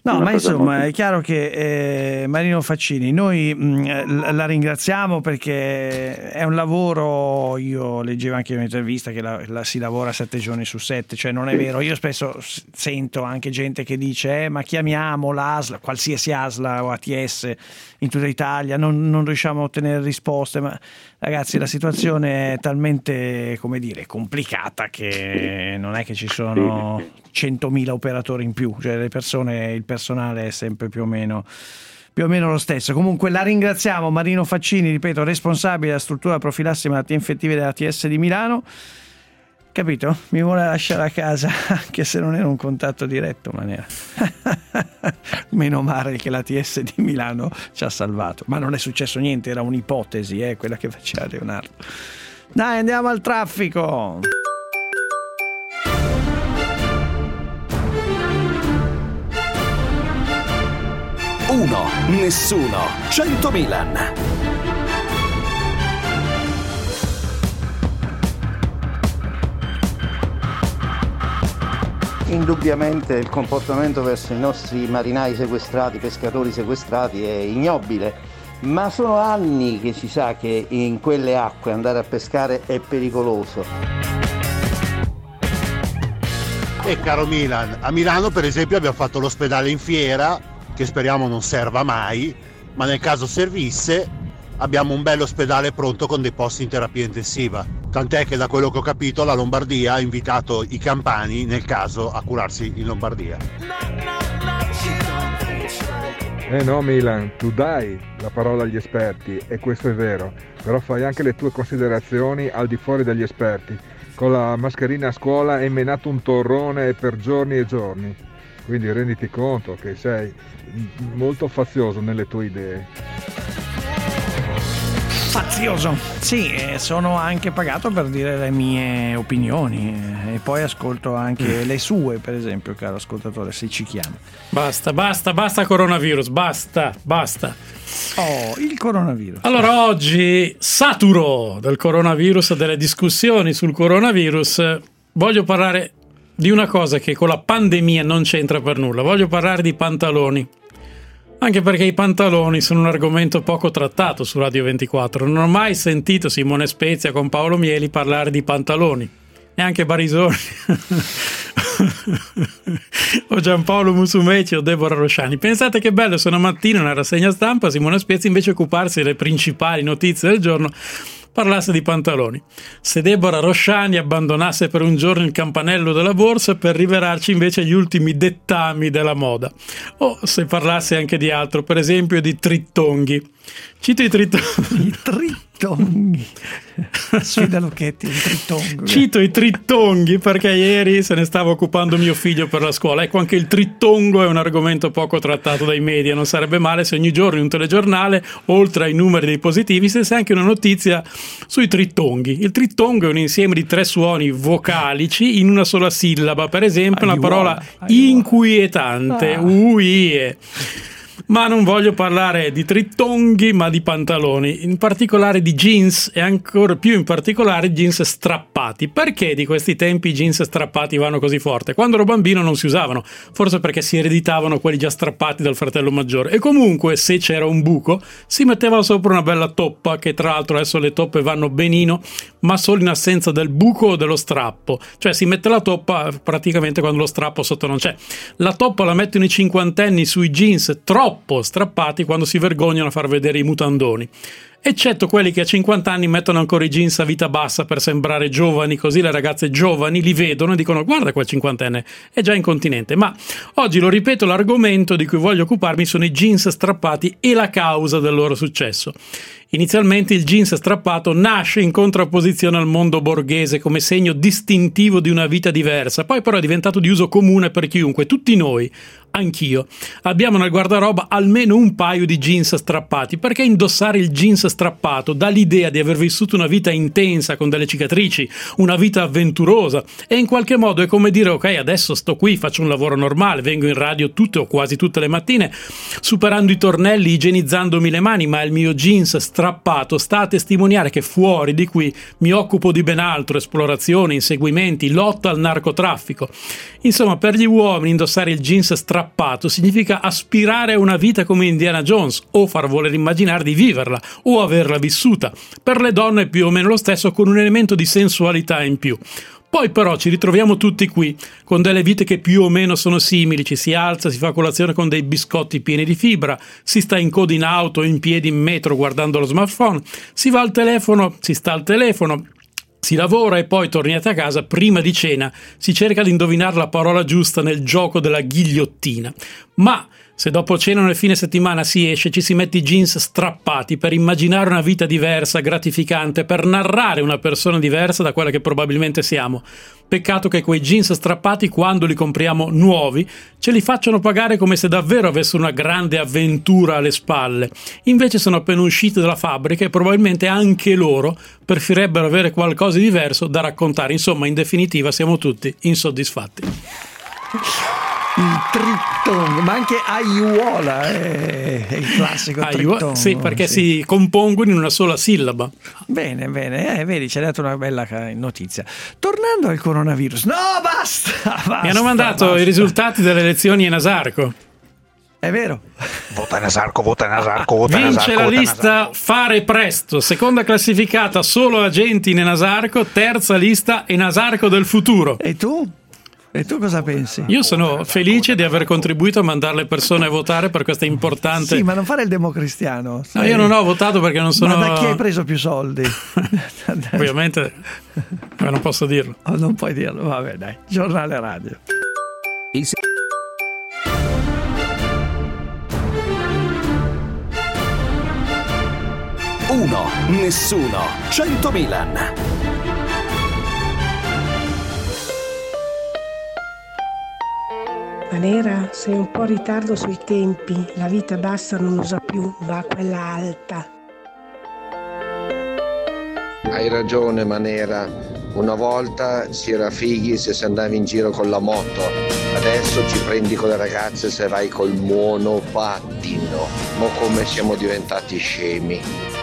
No, ma insomma molto... è chiaro che eh, Marino Faccini, noi mh, la ringraziamo perché è un lavoro, io leggevo anche in un'intervista che la, la, si lavora sette giorni su sette, cioè non è vero, io spesso sento anche gente che dice eh, ma chiamiamo l'A S L, qualsiasi A S L o A T S in tutta Italia, non, non riusciamo a ottenere risposte, ma ragazzi la situazione è talmente, come dire, complicata che non è che ci sono centomila operatori in più, cioè le persone, il personale è sempre più o meno più o meno lo stesso. Comunque la ringraziamo, Marino Faccini, ripeto, responsabile della struttura profilassi malattie infettive dell'A T S di Milano. Capito? Mi vuole lasciare a casa anche se non era un contatto diretto, ma era. Meno male che l'A T S di Milano ci ha salvato, ma non è successo niente, era un'ipotesi, eh, quella che faceva Leonardo. Dai, andiamo al traffico.
Uno, nessuno, cento Milan.
Indubbiamente il comportamento verso i nostri marinai sequestrati, pescatori sequestrati è ignobile, ma sono anni che si sa che in quelle acque andare a pescare è pericoloso.
E caro Milan, a Milano per esempio abbiamo fatto l'ospedale in fiera, che speriamo non serva mai, ma nel caso servisse abbiamo un bel ospedale pronto con dei posti in terapia intensiva, tant'è che da quello che ho capito la Lombardia ha invitato i campani nel caso a curarsi in Lombardia.
Eh no Milan, tu dai la parola agli esperti e questo è vero, però fai anche le tue considerazioni al di fuori degli esperti. Con la mascherina a scuola hai menato un torrone per giorni e giorni, quindi renditi conto che sei molto fazioso nelle tue idee.
Fazioso, sì, eh, sono anche pagato per dire le mie opinioni eh, e poi ascolto anche le sue, per esempio, caro ascoltatore, se ci chiama.
Basta, basta, basta coronavirus, basta, basta.
Oh, il coronavirus.
Allora oggi, saturo del coronavirus, delle discussioni sul coronavirus, voglio parlare di una cosa che con la pandemia non c'entra per nulla, voglio parlare di pantaloni. Anche perché i pantaloni sono un argomento poco trattato su Radio ventiquattro. Non ho mai sentito Simone Spezia con Paolo Mieli parlare di pantaloni, neanche Barisoni o Giampaolo Musumeci o Deborah Rosciani. Pensate che bello se una mattina nella rassegna stampa Simone Spezia, invece di occuparsi delle principali notizie del giorno, parlasse di pantaloni. Se Deborah Rosciani abbandonasse per un giorno il campanello della borsa per rivelarci invece gli ultimi dettami della moda, o se parlasse anche di altro, per esempio di trittonghi. Cito i trittonghi.
I trittonghi. Sfida Lucchetti, il trittongo.
Cito i trittonghi perché ieri se ne stava occupando mio figlio per la scuola. Ecco, anche il trittongo è un argomento poco trattato dai media. Non sarebbe male se ogni giorno in un telegiornale, oltre ai numeri dei positivi, stesse anche una notizia sui trittonghi. Il trittongo è un insieme di tre suoni vocalici in una sola sillaba. Per esempio, una parola inquietante, uie. Ma non voglio parlare di trittonghi, ma di pantaloni, in particolare di jeans e ancora più in particolare jeans strappati. Perché di questi tempi i jeans strappati vanno così forte? Quando ero bambino non si usavano, forse perché si ereditavano quelli già strappati dal fratello maggiore, e comunque se c'era un buco si metteva sopra una bella toppa, che tra l'altro adesso le toppe vanno benino, ma solo in assenza del buco o dello strappo, cioè si mette la toppa praticamente quando lo strappo sotto non c'è. La toppa la mettono i cinquantenni sui jeans troppo strappati quando si vergognano a far vedere i mutandoni, eccetto quelli che a cinquanta anni mettono ancora i jeans a vita bassa per sembrare giovani, così le ragazze giovani li vedono e dicono guarda quel cinquantenne è già incontinente. Ma oggi, lo ripeto, l'argomento di cui voglio occuparmi sono i jeans strappati e la causa del loro successo. Inizialmente il jeans strappato nasce in contrapposizione al mondo borghese come segno distintivo di una vita diversa, poi però è diventato di uso comune per chiunque. Tutti noi, anch'io, abbiamo nel guardaroba almeno un paio di jeans strappati, perché indossare il jeans strappato dà l'idea di aver vissuto una vita intensa con delle cicatrici, una vita avventurosa, e in qualche modo è come dire ok, adesso sto qui, faccio un lavoro normale, vengo in radio tutte o quasi tutte le mattine superando i tornelli, igienizzandomi le mani, ma il mio jeans strappato strappato sta a testimoniare che fuori di qui mi occupo di ben altro: esplorazioni, inseguimenti, lotta al narcotraffico. Insomma, per gli uomini indossare il jeans strappato strappato significa aspirare a una vita come Indiana Jones, o far voler immaginare di viverla o averla vissuta. Per le donne è più o meno lo stesso, con un elemento di sensualità in più. Poi però ci ritroviamo tutti qui, con delle vite che più o meno sono simili, ci si alza, si fa colazione con dei biscotti pieni di fibra, si sta in coda in auto, in piedi in metro guardando lo smartphone, si va al telefono, si sta al telefono, si lavora e poi tornate a casa, prima di cena si cerca di indovinare la parola giusta nel gioco della ghigliottina. Ma se dopo cena nel fine settimana si esce, ci si mette i jeans strappati per immaginare una vita diversa, gratificante, per narrare una persona diversa da quella che probabilmente siamo. Peccato che quei jeans strappati, quando li compriamo nuovi, ce li facciano pagare come se davvero avessero una grande avventura alle spalle. Invece sono appena usciti dalla fabbrica e probabilmente anche loro preferirebbero avere qualcosa di diverso da raccontare. Insomma, in definitiva, siamo tutti insoddisfatti.
Il trittongo, ma anche aiuola è, è il classico
Aiuola,
trittongo.
sì, perché
sì.
si compongono in una sola sillaba.
Bene, bene, eh, vedi, ci hai dato una bella notizia. Tornando al coronavirus, no, basta! basta
Mi hanno mandato
basta.
i risultati delle elezioni a Nasarco.
È vero.
Vota Nasarco, vota Nasarco, vota
Vince
Nasarco.
la
vota
lista
Nasarco.
Fare Presto, seconda classificata solo agenti in Nasarco, terza lista e Nasarco del futuro.
E tu? E tu cosa pensi?
Io sono felice di aver contribuito a mandare le persone a votare per questa importante...
Sì, ma non fare il democristiano.
No, io non ho votato perché non sono...
Ma da chi hai preso più soldi?
Ovviamente, ma non posso dirlo.
Oh, non puoi dirlo, vabbè dai. Giornale radio.
Uno, nessuno, cento Milan.
Manera, sei un po' in ritardo sui tempi, la vita bassa non usa più, va a quella alta.
Hai ragione Manera, una volta si era fighi se si andava in giro con la moto, adesso ci prendi con le ragazze se vai col monopattino, ma come siamo diventati scemi.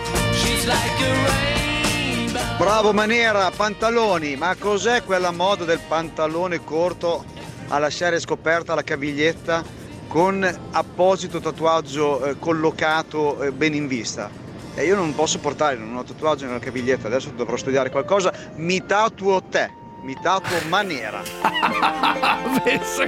Bravo Manera, pantaloni, ma cos'è quella moda del pantalone corto a lasciare scoperta la caviglietta con apposito tatuaggio eh, collocato eh, ben in vista? E io non posso portare, non ho tatuaggio nella caviglietta, adesso dovrò studiare qualcosa, mi tatuo te, mi tatuo Manera.
Pensa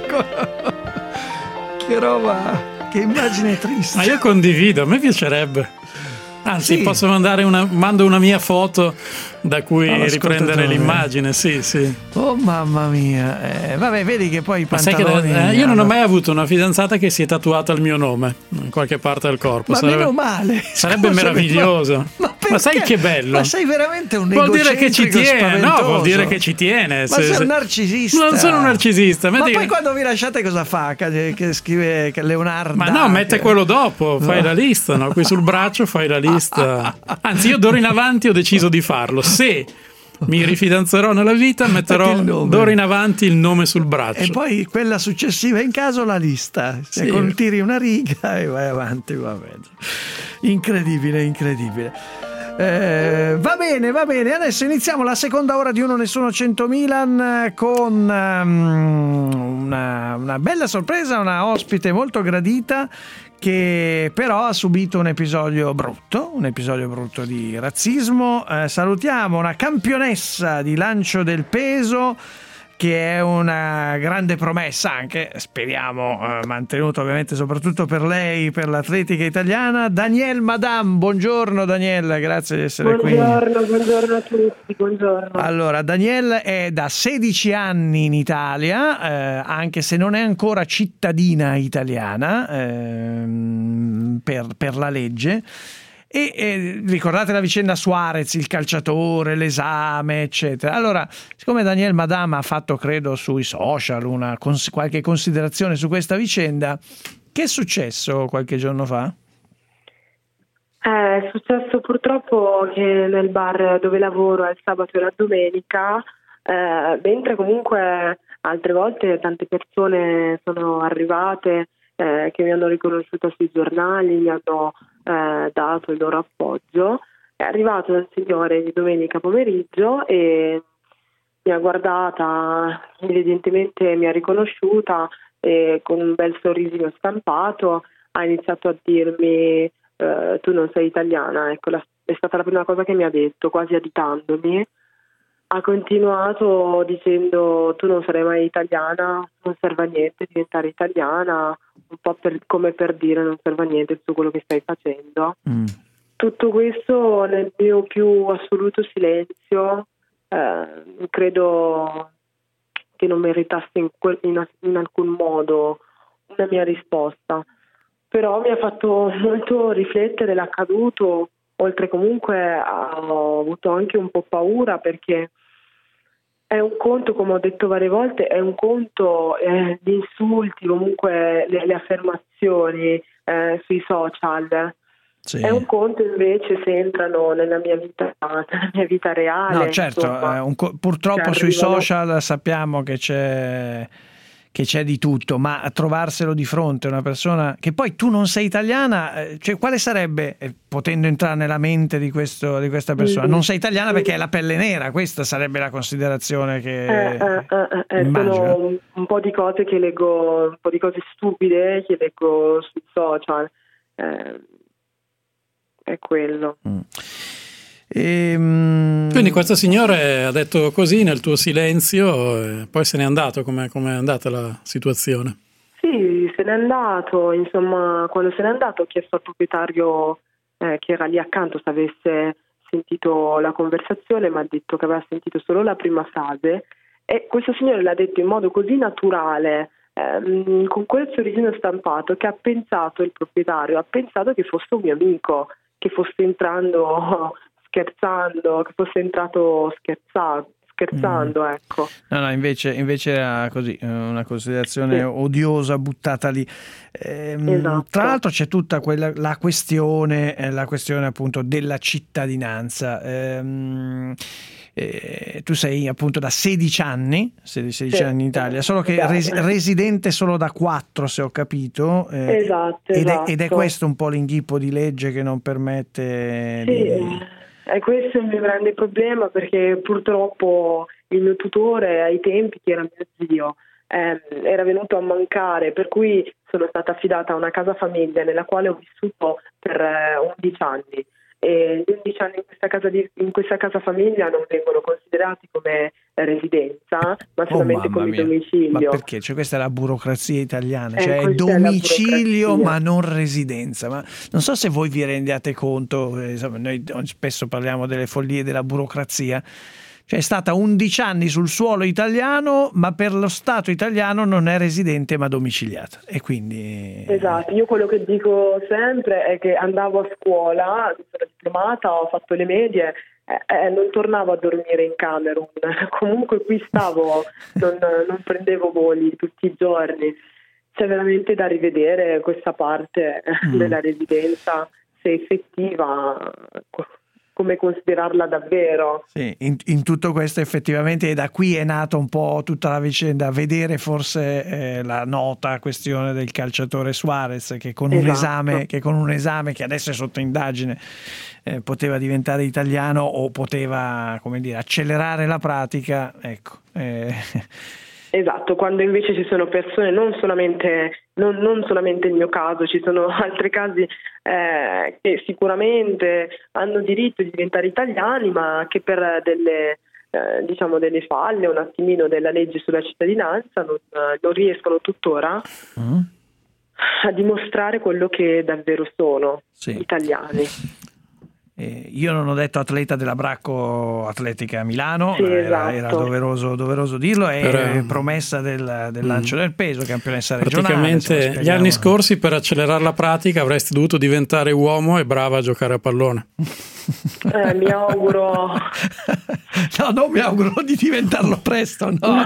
che roba, che immagine triste.
Ma io condivido, a me piacerebbe. Anzi, sì. Posso mandare una, mando una mia foto da cui oh, riprendere l'immagine, sì, sì.
Oh mamma mia, eh, vabbè, vedi che poi i pantaloni...
Ma sai che, eh, io non ho mai avuto una fidanzata che si è tatuata il mio nome in qualche parte del corpo.
Ma
sarebbe,
meno male.
Sarebbe Scusa, meraviglioso.
Ma,
ma sai che bello?
Ma sei veramente un
vuol dire che ci tiene,
spaventoso.
no? Vuol dire che ci tiene.
Ma
se,
sei
se...
un narcisista.
Non sono un narcisista.
Ma
dico...
poi quando vi lasciate cosa fa? Che, che scrive che Leonardo.
Ma no, mette
che...
quello dopo, fai no. la lista, no? Qui sul braccio fai la lista. Anzi, io d'ora in avanti ho deciso di farlo. Se mi rifidanzerò nella vita, metterò d'ora in avanti il nome sul braccio.
E poi quella successiva in caso la lista. Se sì. tiri una riga e vai avanti, va bene. Incredibile, incredibile. Eh, va bene, va bene. Adesso iniziamo la seconda ora di Uno Nessuno cento Milan con um, una, una bella sorpresa, una ospite molto gradita che però ha subito un episodio brutto, un episodio brutto di razzismo. Eh, salutiamo una campionessa di lancio del peso che è una grande promessa anche, speriamo, eh, mantenuta ovviamente soprattutto per lei, per l'atletica italiana. Danielle Madame, buongiorno Danielle, grazie di essere
buongiorno,
qui.
Buongiorno a tutti, buongiorno.
Allora, Danielle è da sedici anni in Italia, eh, anche se non è ancora cittadina italiana eh, per, per la legge. E eh, ricordate la vicenda Suarez, il calciatore, l'esame, eccetera. Allora, siccome Danielle Madame ha fatto, credo, sui social una cons- qualche considerazione su questa vicenda, che è successo qualche giorno fa?
È successo purtroppo che nel bar dove lavoro il sabato e la domenica, eh, mentre comunque altre volte tante persone sono arrivate eh, che mi hanno riconosciuta sui giornali, mi hanno Eh, dato il loro appoggio, è arrivato un signore di domenica pomeriggio e mi ha guardata, evidentemente mi ha riconosciuta, e con un bel sorrisino stampato ha iniziato a dirmi eh, tu non sei italiana, ecco, la, è stata la prima cosa che mi ha detto, quasi additandomi. Ha continuato dicendo tu non sarai mai italiana, non serve a niente diventare italiana, un po' per, come per dire non serve a niente tutto quello che stai facendo. Mm. Tutto questo nel mio più assoluto silenzio, eh, credo che non meritasse in, quel, in, in alcun modo una mia risposta, però mi ha fatto molto riflettere l'accaduto, oltre comunque ho avuto anche un po' paura, perché è un conto, come ho detto varie volte, è un conto eh, di insulti, comunque le, le affermazioni eh, sui social. Sì. È un conto invece se entrano nella mia vita, nella mia vita reale.
No, certo,
insomma,
eh, un co- purtroppo sui
arrivano...
social sappiamo che c'è che c'è di tutto, ma a trovarselo di fronte a una persona che poi tu non sei italiana, eh, cioè quale sarebbe, eh, potendo entrare nella mente di questo di questa persona, mm-hmm. non sei italiana perché hai la pelle nera, questa sarebbe la considerazione che
eh, eh, eh, eh, sono un, un po' di cose che leggo, un po' di cose stupide che leggo sui social, eh, è quello.
Mm. Ehm...
Quindi questo signore ha detto così nel tuo silenzio e poi se n'è andato. Come è andata la situazione?
Sì, se n'è andato, insomma, quando se n'è andato ho chiesto al proprietario eh, che era lì accanto se avesse sentito la conversazione, mi ha detto che aveva sentito solo la prima frase e questo signore l'ha detto in modo così naturale, ehm, con quel sorrisino stampato, che ha pensato, il proprietario ha pensato che fosse un mio amico, che fosse entrando scherzando, che fosse entrato scherzando, scherzando, mm. ecco.
No, no, invece, invece era così, una considerazione sì. odiosa buttata lì. Ehm, esatto. Tra l'altro c'è tutta quella, la questione, eh, la questione appunto della cittadinanza. Ehm, eh, tu sei appunto da sedici anni, sedici sì. anni in Italia, solo che esatto. res- residente solo da quattro, se ho capito. Eh,
esatto,
ed,
esatto.
È, ed è questo un po' l'inghippo di legge che non permette
sì.
di...
E questo è il mio grande problema, perché purtroppo il mio tutore ai tempi, che era mio zio, eh, era venuto a mancare, per cui sono stata affidata a una casa famiglia nella quale ho vissuto per eh, undici anni. E gli undici anni in questa casa di, in questa casa famiglia non vengono considerati come residenza, ma solamente
oh,
come
mia.
domicilio.
Ma perché? Cioè, questa è la burocrazia italiana,
eh,
cioè è domicilio ma non residenza. Ma non so se voi vi rendiate conto, eh, insomma, noi spesso parliamo delle follie della burocrazia. Cioè è stata undici anni sul suolo italiano, ma per lo Stato italiano non è residente ma domiciliata. E quindi...
Esatto, io quello che dico sempre è che andavo a scuola, sono diplomata, ho fatto le medie, eh, non tornavo a dormire in Camerun, comunque qui stavo, non, non prendevo voli tutti i giorni. C'è veramente da rivedere questa parte mm. della residenza, se effettiva, come considerarla davvero.
Sì, in, in tutto questo effettivamente e da qui è nata un po' tutta la vicenda, vedere forse eh, la nota questione del calciatore Suarez che con, esatto. un esame, che con un esame che adesso è sotto indagine eh, poteva diventare italiano o poteva, come dire, accelerare la pratica, ecco. Eh.
Esatto, quando invece ci sono persone, non solamente, non, non solamente il mio caso, ci sono altri casi eh, che sicuramente hanno diritto di diventare italiani, ma che per delle, eh, diciamo delle falle un attimino della legge sulla cittadinanza non, non riescono tuttora mm. a dimostrare quello che davvero sono, sì. italiani.
Eh, io non ho detto atleta della Bracco Atletica Milano,
sì,
era,
esatto.
era doveroso, doveroso dirlo, è per, promessa del, del lancio mm. del peso, campionessa regionale.
Praticamente gli anni scorsi per accelerare la pratica avresti dovuto diventare uomo e brava a giocare a pallone.
Eh, mi auguro...
No, non mi auguro di diventarlo presto, no.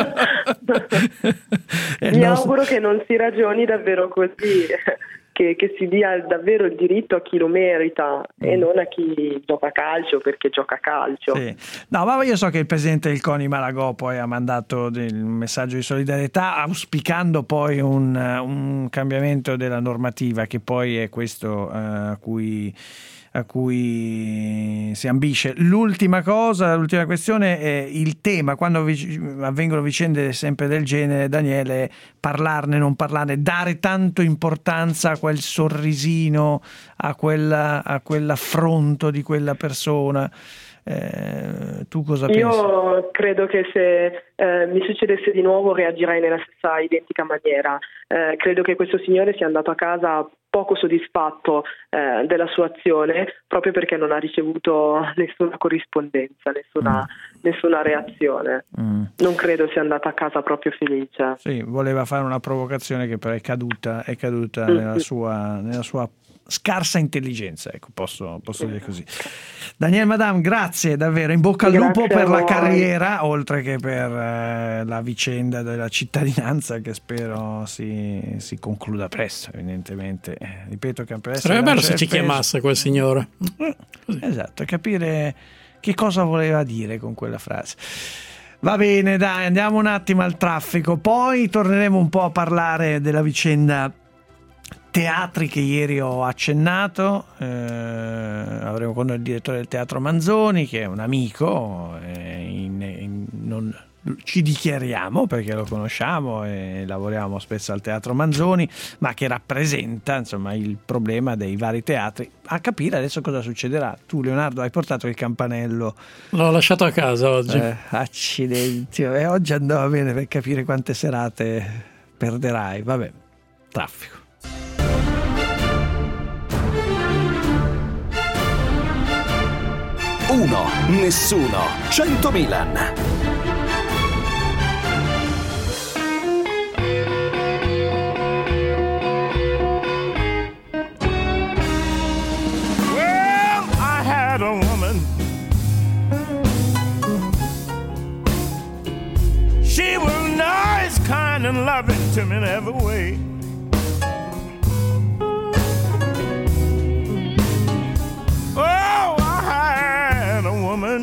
Mi nostro... auguro che non si ragioni davvero così. Che, che si dia davvero il diritto a chi lo merita mm. e non a chi gioca a calcio perché gioca a calcio.
Sì. No, ma io so che il presidente del CONI Malagò poi ha mandato del messaggio di solidarietà auspicando poi un, un cambiamento della normativa, che poi è questo uh, a cui a cui si ambisce. L'ultima cosa, l'ultima questione è il tema, quando avvengono vicende sempre del genere, Daniele, parlarne, non parlarne, dare tanto importanza a quel sorrisino, a, quella, a quell'affronto di quella persona. Eh, tu cosa pensi?
Io credo che se eh, mi succedesse di nuovo reagirei nella stessa identica maniera. Eh, credo che questo signore sia andato a casa poco soddisfatto eh, della sua azione, proprio perché non ha ricevuto nessuna corrispondenza, nessuna, mm. nessuna reazione. Mm. Non credo sia andata a casa proprio felice.
Sì, voleva fare una provocazione che però è caduta, è caduta mm. nella sua, nella sua scarsa intelligenza, ecco, posso, posso dire così. Daniele Madame, grazie davvero, in bocca al
Grazie
lupo per
a
la
voi.
carriera, oltre che per eh, la vicenda della cittadinanza, che spero si, si concluda presto, evidentemente. Eh, ripeto che per essere
sarebbe bello se ci
spesso,
chiamasse quel signore.
Così. Esatto, capire che cosa voleva dire con quella frase. Va bene, dai, andiamo un attimo al traffico, poi torneremo un po' a parlare della vicenda teatri che ieri ho accennato. Eh, avremo con noi il direttore del Teatro Manzoni, che è un amico, eh, in, in, non, ci dichiariamo perché lo conosciamo e lavoriamo spesso al Teatro Manzoni, ma che rappresenta insomma il problema dei vari teatri. A capire adesso cosa succederà. Tu, Leonardo, hai portato il campanello?
L'ho lasciato a casa oggi.
Eh, accidenti, e oggi andava bene per capire quante serate perderai. Vabbè, traffico.
Uno, nessuno, cento Milan.
Well, I had a woman. She was nice, kind, and loving to me in every way. Oh, woman.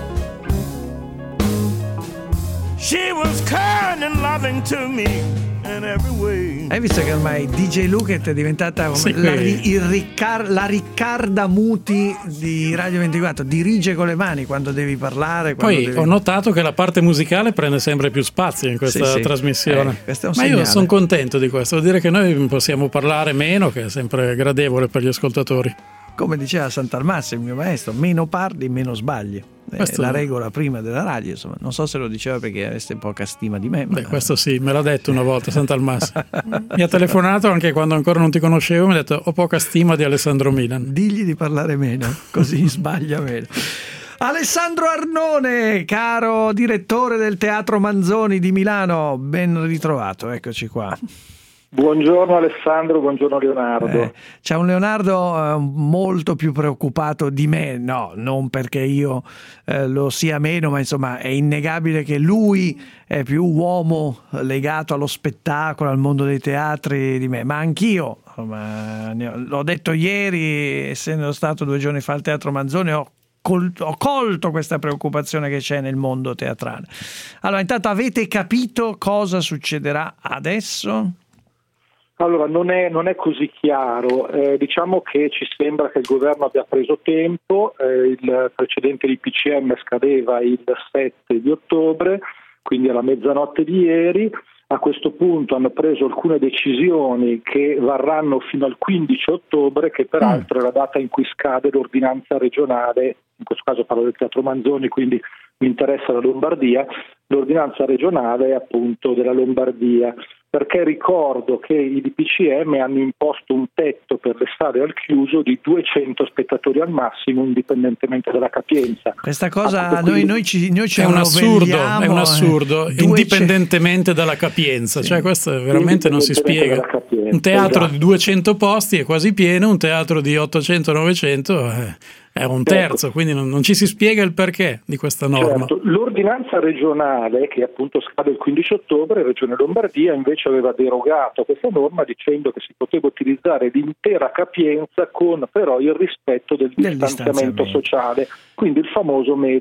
She was kind and loving to me in every way.
Hai visto che ormai D J Luket è diventata come
sì,
la, il Riccar, la Riccarda Muti di Radio ventiquattro, dirige con le mani quando devi parlare. Quando
Poi
devi...
ho notato che la parte musicale prende sempre più spazio in questa sì, sì. trasmissione.
Eh, questo è un
Ma
segnale.
Io sono contento di questo, vuol dire che noi possiamo parlare meno, che è sempre gradevole per gli ascoltatori.
Come diceva Sant'Almazzo, il mio maestro, meno parli, meno sbagli. È la regola prima della radio, insomma. Non so se lo diceva perché aveste poca stima di me. Ma...
Beh, questo sì, me l'ha detto una volta Sant'Almazzo. Mi ha telefonato anche quando ancora non ti conoscevo, mi ha detto ho poca stima di Alessandro Milan.
Digli di parlare meno, così sbaglia meno. Alessandro Arnone, caro direttore del Teatro Manzoni di Milano, ben ritrovato, eccoci qua.
Buongiorno Alessandro, buongiorno Leonardo.
Eh, c'è un Leonardo eh, molto più preoccupato di me, no, non perché io eh, lo sia meno, ma insomma è innegabile che lui è più uomo legato allo spettacolo, al mondo dei teatri di me, ma anch'io, insomma, l'ho detto ieri, essendo stato due giorni fa al Teatro Manzoni, ho Colto, ho colto questa preoccupazione che c'è nel mondo teatrale. Allora, intanto avete capito cosa succederà adesso?
Allora, non è, non è così chiaro, eh, diciamo che ci sembra che il governo abbia preso tempo, eh, il precedente D P C M scadeva il sette di ottobre, quindi alla mezzanotte di ieri. A questo punto hanno preso alcune decisioni che varranno fino al quindici ottobre, che peraltro mm. è la data in cui scade l'ordinanza regionale, in questo caso parlo del Teatro Manzoni, quindi mi interessa la Lombardia, l'ordinanza regionale appunto della Lombardia, perché ricordo che i D P C M hanno imposto un tetto per le sale al chiuso di duecento spettatori al massimo, indipendentemente dalla capienza.
Questa cosa
ah,
noi, noi ci noi ci
è un assurdo, è un assurdo,
eh,
indipendentemente dalla capienza, sì. Cioè questo veramente non si spiega. Un teatro esatto. di duecento posti è quasi pieno, un teatro di ottocento novecento è, è un terzo, certo. Quindi non, non ci si spiega il perché di questa norma.
Certo. L'ordinanza regionale, che appunto scade il quindici ottobre, Regione Lombardia invece aveva derogato a questa norma dicendo che si poteva utilizzare l'intera capienza con però il rispetto del, del distanziamento, distanziamento sociale, quindi il famoso metro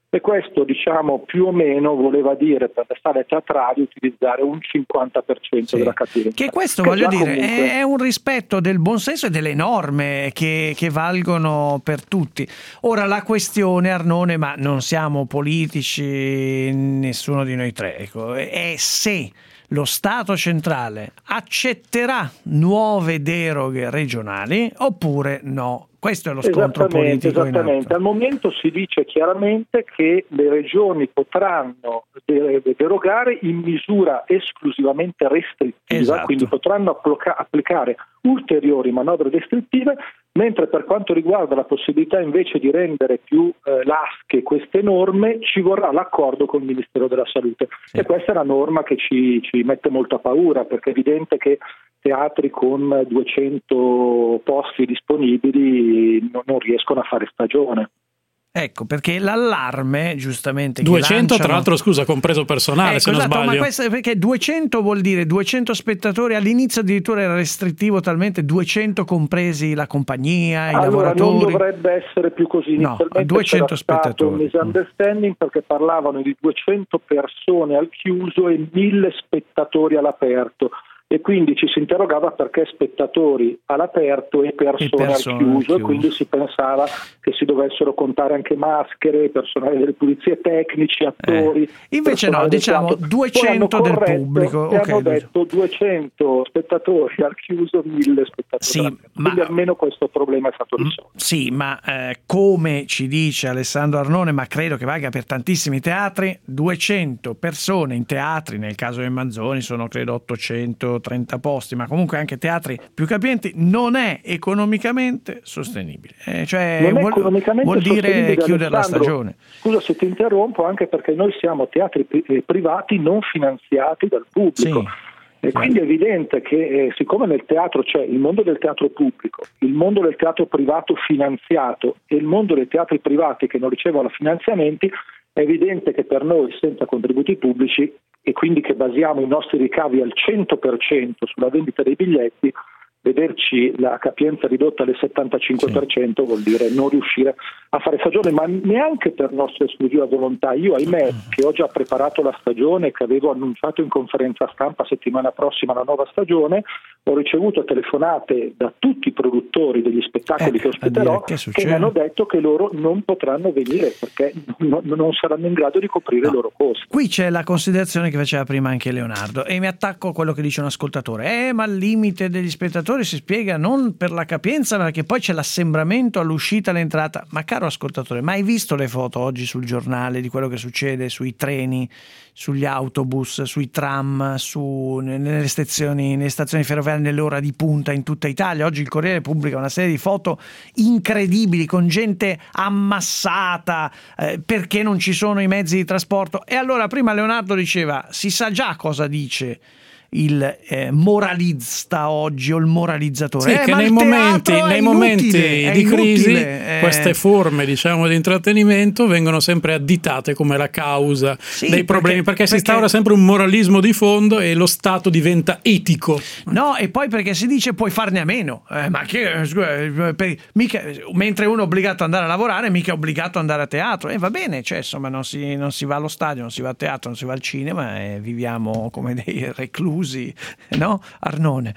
e questo, diciamo, più o meno voleva dire per le sale teatrali utilizzare un cinquanta per cento sì. della capienza.
Che questo,
che
voglio dire,
comunque...
è un rispetto del buonsenso e delle norme che, che valgono per tutti. Ora la questione, Arnone, ma non siamo politici, nessuno di noi tre, ecco, è se lo Stato centrale accetterà nuove deroghe regionali oppure no. Questo è lo scontro politico.
Esattamente, al momento si dice chiaramente che le regioni potranno derogare in misura esclusivamente restrittiva, esatto. Quindi potranno applica- applicare ulteriori manovre restrittive, mentre per quanto riguarda la possibilità invece di rendere più eh, lasche queste norme ci vorrà l'accordo con il Ministero della Salute, sì. E questa è una norma che ci, ci mette molta paura, perché è evidente che teatri con duecento posti disponibili non, non riescono a fare stagione.
Ecco, perché l'allarme, giustamente,
duecento
che lanciano...
tra l'altro, scusa, compreso personale, ecco, se non
esatto,
sbaglio.
Ma questo è perché duecento vuol dire duecento spettatori, all'inizio addirittura era restrittivo talmente, duecento compresi la compagnia, i
allora,
lavoratori.
Non dovrebbe essere più così, inizialmente
no, duecento
c'era stato
spettatori.
un misunderstanding perché parlavano di duecento persone al chiuso e mille spettatori all'aperto. E quindi ci si interrogava perché spettatori all'aperto e persone, e persone al chiuso, chiuso, e quindi si pensava che si dovessero contare anche maschere, personale delle pulizie, tecnici, attori.
Eh. Invece no, diciamo duecento del pubblico.
E
okay,
hanno detto duecento spettatori al chiuso, mille spettatori
sì,
all'aperto. Quindi
ma...
almeno questo problema è stato risolto.
Sì, ma eh, come ci dice Alessandro Arnone, ma credo che valga per tantissimi teatri, duecento persone in teatri, nel caso del Manzoni sono credo ottocento trenta posti, ma comunque anche teatri più capienti, non è economicamente sostenibile. Eh, cioè
non è
vuol,
economicamente
vuol dire chiudere la
Alessandro,
stagione.
Scusa se ti interrompo, anche perché noi siamo teatri pri- privati non finanziati dal pubblico.
Sì.
E quindi è evidente che eh, siccome nel teatro c'è il mondo del teatro pubblico, il mondo del teatro privato finanziato e il mondo dei teatri privati che non ricevono finanziamenti, è evidente che per noi senza contributi pubblici e quindi che basiamo i nostri ricavi al cento per cento sulla vendita dei biglietti, vederci la capienza ridotta al settantacinque per cento sì. vuol dire non riuscire a fare stagione, ma neanche per nostra esclusiva volontà. Io, ahimè, che ho già preparato la stagione, che avevo annunciato in conferenza stampa settimana prossima la nuova stagione, ho ricevuto telefonate da tutti i produttori degli spettacoli eh, che ospiterò che, che mi hanno detto che loro non potranno venire perché non, non saranno in grado di coprire no. i loro costi.
Qui c'è la considerazione che faceva prima anche Leonardo e mi attacco a quello che dice un ascoltatore. Eh, ma il limite degli spettatori si spiega non per la capienza, ma perché poi c'è l'assembramento all'uscita e all'entrata. Ma caro ascoltatore, ma hai visto le foto oggi sul giornale di quello che succede sui treni, sugli autobus, sui tram, su, nelle stazioni, nelle stazioni ferroviarie nell'ora di punta in tutta Italia? Oggi il Corriere pubblica una serie di foto incredibili con gente ammassata eh, perché non ci sono i mezzi di trasporto. E allora prima Leonardo diceva, si sa già cosa dice il eh, moralista oggi o il moralizzatore.
Sì,
eh,
che nei momenti, nei momenti di crisi eh... queste forme, diciamo, di intrattenimento vengono sempre additate come la causa sì, dei problemi, perché, perché si
perché...
instaura sempre un moralismo di fondo e lo Stato diventa etico.
No, e poi perché si dice puoi farne a meno, eh, ma che scusa, per, mica, mentre uno è obbligato ad andare a lavorare, mica è obbligato ad andare a teatro. E eh, va bene, cioè insomma non si, non si va allo stadio, non si va a teatro, non si va al cinema e viviamo come dei reclusi. No, Arnone?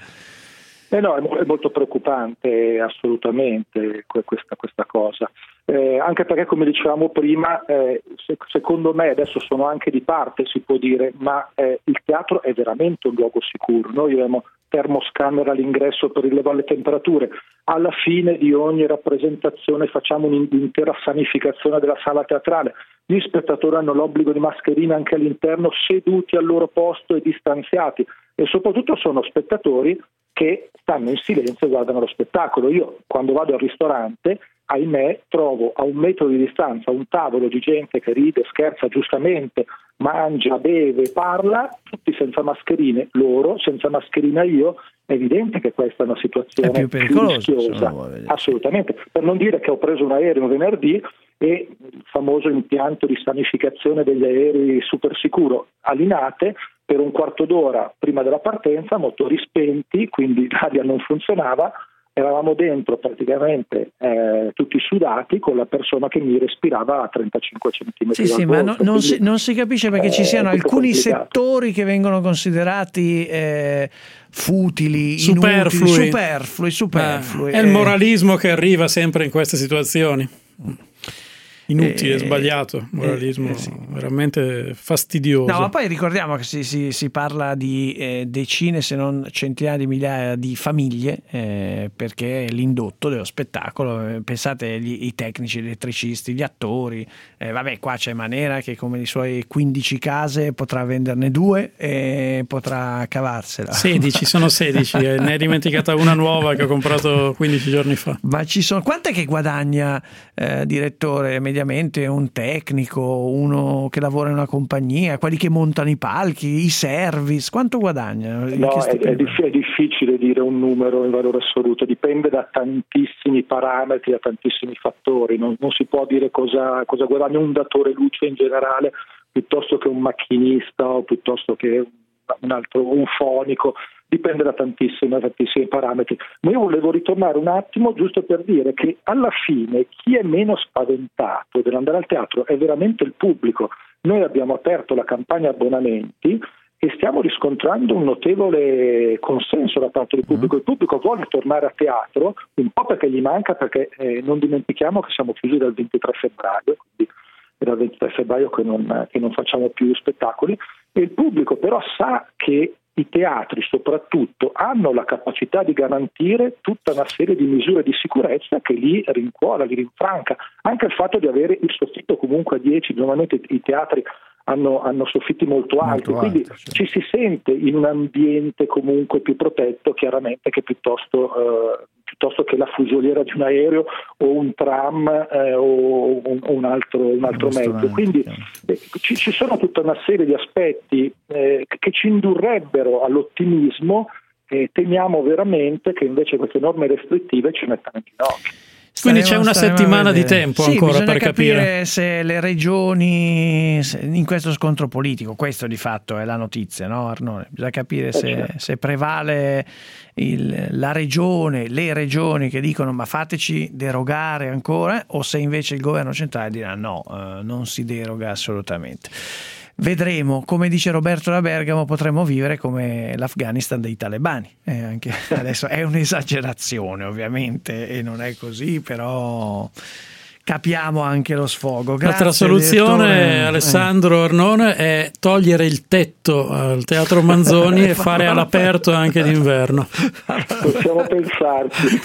Eh no, è molto preoccupante assolutamente questa, questa cosa, eh, anche perché come dicevamo prima, eh, se, secondo me adesso sono anche di parte, si può dire, ma eh, il teatro è veramente un luogo sicuro. Noi abbiamo termoscanner all'ingresso per rilevare le temperature, alla fine di ogni rappresentazione facciamo un'intera sanificazione della sala teatrale, gli spettatori hanno l'obbligo di mascherina anche all'interno, seduti al loro posto e distanziati, e soprattutto sono spettatori che stanno in silenzio e guardano lo spettacolo. Io quando vado al ristorante, ahimè, trovo a un metro di distanza un tavolo di gente che ride, scherza giustamente, mangia, beve, parla, tutti senza mascherine, loro senza mascherina io. È evidente che questa è una situazione
è più pericolosa,
rischiosa, assolutamente. Per non dire che ho preso un aereo venerdì e il famoso impianto di sanificazione degli aerei super sicuro a Linate, per un quarto d'ora prima della partenza, motori spenti, quindi l'aria non funzionava, eravamo dentro praticamente eh, tutti sudati con la persona che mi respirava a trentacinque centimetri
sì,
dal
sì,
volto.
ma no, non, si, non si capisce perché ci siano alcuni
complicato.
settori che vengono considerati eh, futili,
superflui,
inutili, superflui, superflui.
Eh, è il moralismo che arriva sempre in queste situazioni. Inutile, eh, sbagliato, moralismo eh, sì. veramente fastidioso.
No, ma poi ricordiamo che si, si, si parla di eh, decine se non centinaia di migliaia di famiglie eh, perché l'indotto dello spettacolo, eh, pensate gli, i tecnici, gli elettricisti, gli attori, eh, vabbè qua c'è Manera che come i suoi quindici case potrà venderne due e potrà cavarsela.
sedici, sono sedici, ne hai dimenticata una nuova che ho comprato quindici giorni fa.
Ma ci sono, quant'è che guadagna eh, direttore mediamente un tecnico, uno che lavora in una compagnia, quelli che montano i palchi, i service, quanto guadagnano?
No, è, è, diff- è difficile dire un numero in valore assoluto, dipende da tantissimi parametri, da tantissimi fattori, non, non si può dire cosa, cosa guadagna un datore luce in generale piuttosto che un macchinista o piuttosto che un altro, un fonico, dipende da tantissimi, tantissimi parametri. Ma io volevo ritornare un attimo giusto per dire che alla fine chi è meno spaventato dell'andare al teatro è veramente il pubblico. Noi abbiamo aperto la campagna abbonamenti e stiamo riscontrando un notevole consenso da parte del pubblico. Il pubblico vuole tornare a teatro, un po' perché gli manca, perché eh, non dimentichiamo che siamo chiusi dal ventitré febbraio, quindi è dal ventitré febbraio che non, che non facciamo più spettacoli, e il pubblico però sa che i teatri soprattutto hanno la capacità di garantire tutta una serie di misure di sicurezza che li rincuora, li rinfranca. Anche il fatto di avere il soffitto comunque a dieci, normalmente i teatri hanno, hanno soffitti molto alti, molto quindi alto, sì. Ci si sente in un ambiente comunque più protetto chiaramente che piuttosto, eh, piuttosto che la fusoliera di un aereo o un tram eh, o un, un altro, un altro mezzo. Quindi eh, ci, ci sono tutta una serie di aspetti eh, che ci indurrebbero all'ottimismo e temiamo veramente che invece queste norme restrittive ci mettano in ginocchio.
Quindi c'è una settimana di tempo
sì,
ancora per capire.
capire se le regioni in questo scontro politico, questo di fatto è la notizia, no Arnone? Bisogna capire se, se prevale il, la regione, le regioni che dicono ma fateci derogare ancora, o se invece il governo centrale dirà no, eh, non si deroga assolutamente. Vedremo, come dice Roberto da Bergamo, potremmo vivere come l'Afghanistan dei talebani. Eh, anche adesso è un'esagerazione ovviamente e non è così, però capiamo anche lo sfogo. Grazie,
l'altra soluzione,
direttore.
Alessandro Arnone, è togliere il tetto al Teatro Manzoni e fare all'aperto anche d'inverno.
Possiamo pensarci.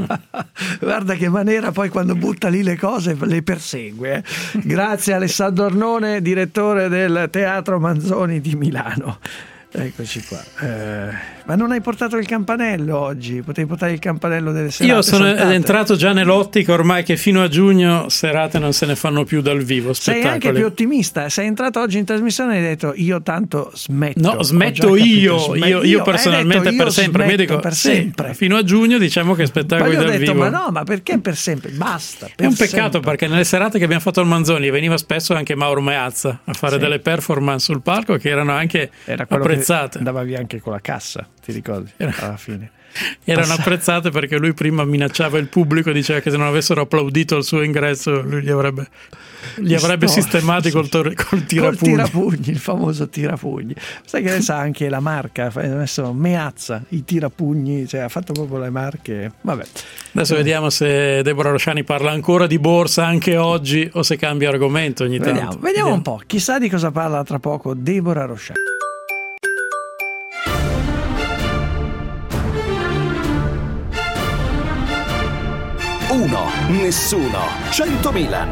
Guarda che Manera poi quando butta lì le cose le persegue. Eh. Grazie Alessandro Arnone, direttore del Teatro Manzoni di Milano. Eccoci qua. Eh, ma non hai portato il campanello oggi? Potevi portare il campanello delle serate.
Io sono
saltate.
entrato già nell'ottica ormai che fino a giugno serate non se ne fanno più dal vivo spettacoli.
Sei anche più ottimista. Sei entrato oggi in trasmissione e hai detto io tanto smetto.
No, smetto io,
capito,
io, io personalmente
detto,
per
io
sempre. Mi dico,
per sempre.
Sì, fino a giugno diciamo che spettacoli
Poi ho
dal
detto,
vivo.
ma no, ma perché per sempre? Basta. Per
È un peccato
sempre.
perché nelle serate che abbiamo fatto al Manzoni veniva spesso anche Mauro Meazza a fare
Sì.
delle performance sul palco che erano anche
Era quello
apprezzate.
che andava via anche con la cassa, ti ricordi? Alla fine.
Erano
Passa-
apprezzate perché lui prima minacciava il pubblico, diceva che se non avessero applaudito il suo ingresso lui gli avrebbe, gli avrebbe
No,
sistemati col, tor- col tirapugni.
Col tirapugni, il famoso tirapugni. Sai che adesso ha anche la marca, ha messo Meazza, i tirapugni, cioè ha fatto proprio le marche. Vabbè.
Adesso
Eh,
vediamo se Deborah Rosciani parla ancora di borsa anche oggi o se cambia argomento ogni
Vediamo,
tanto.
vediamo un po', chissà di cosa parla tra poco Deborah Rosciani.
Uno, nessuno, cento Milan.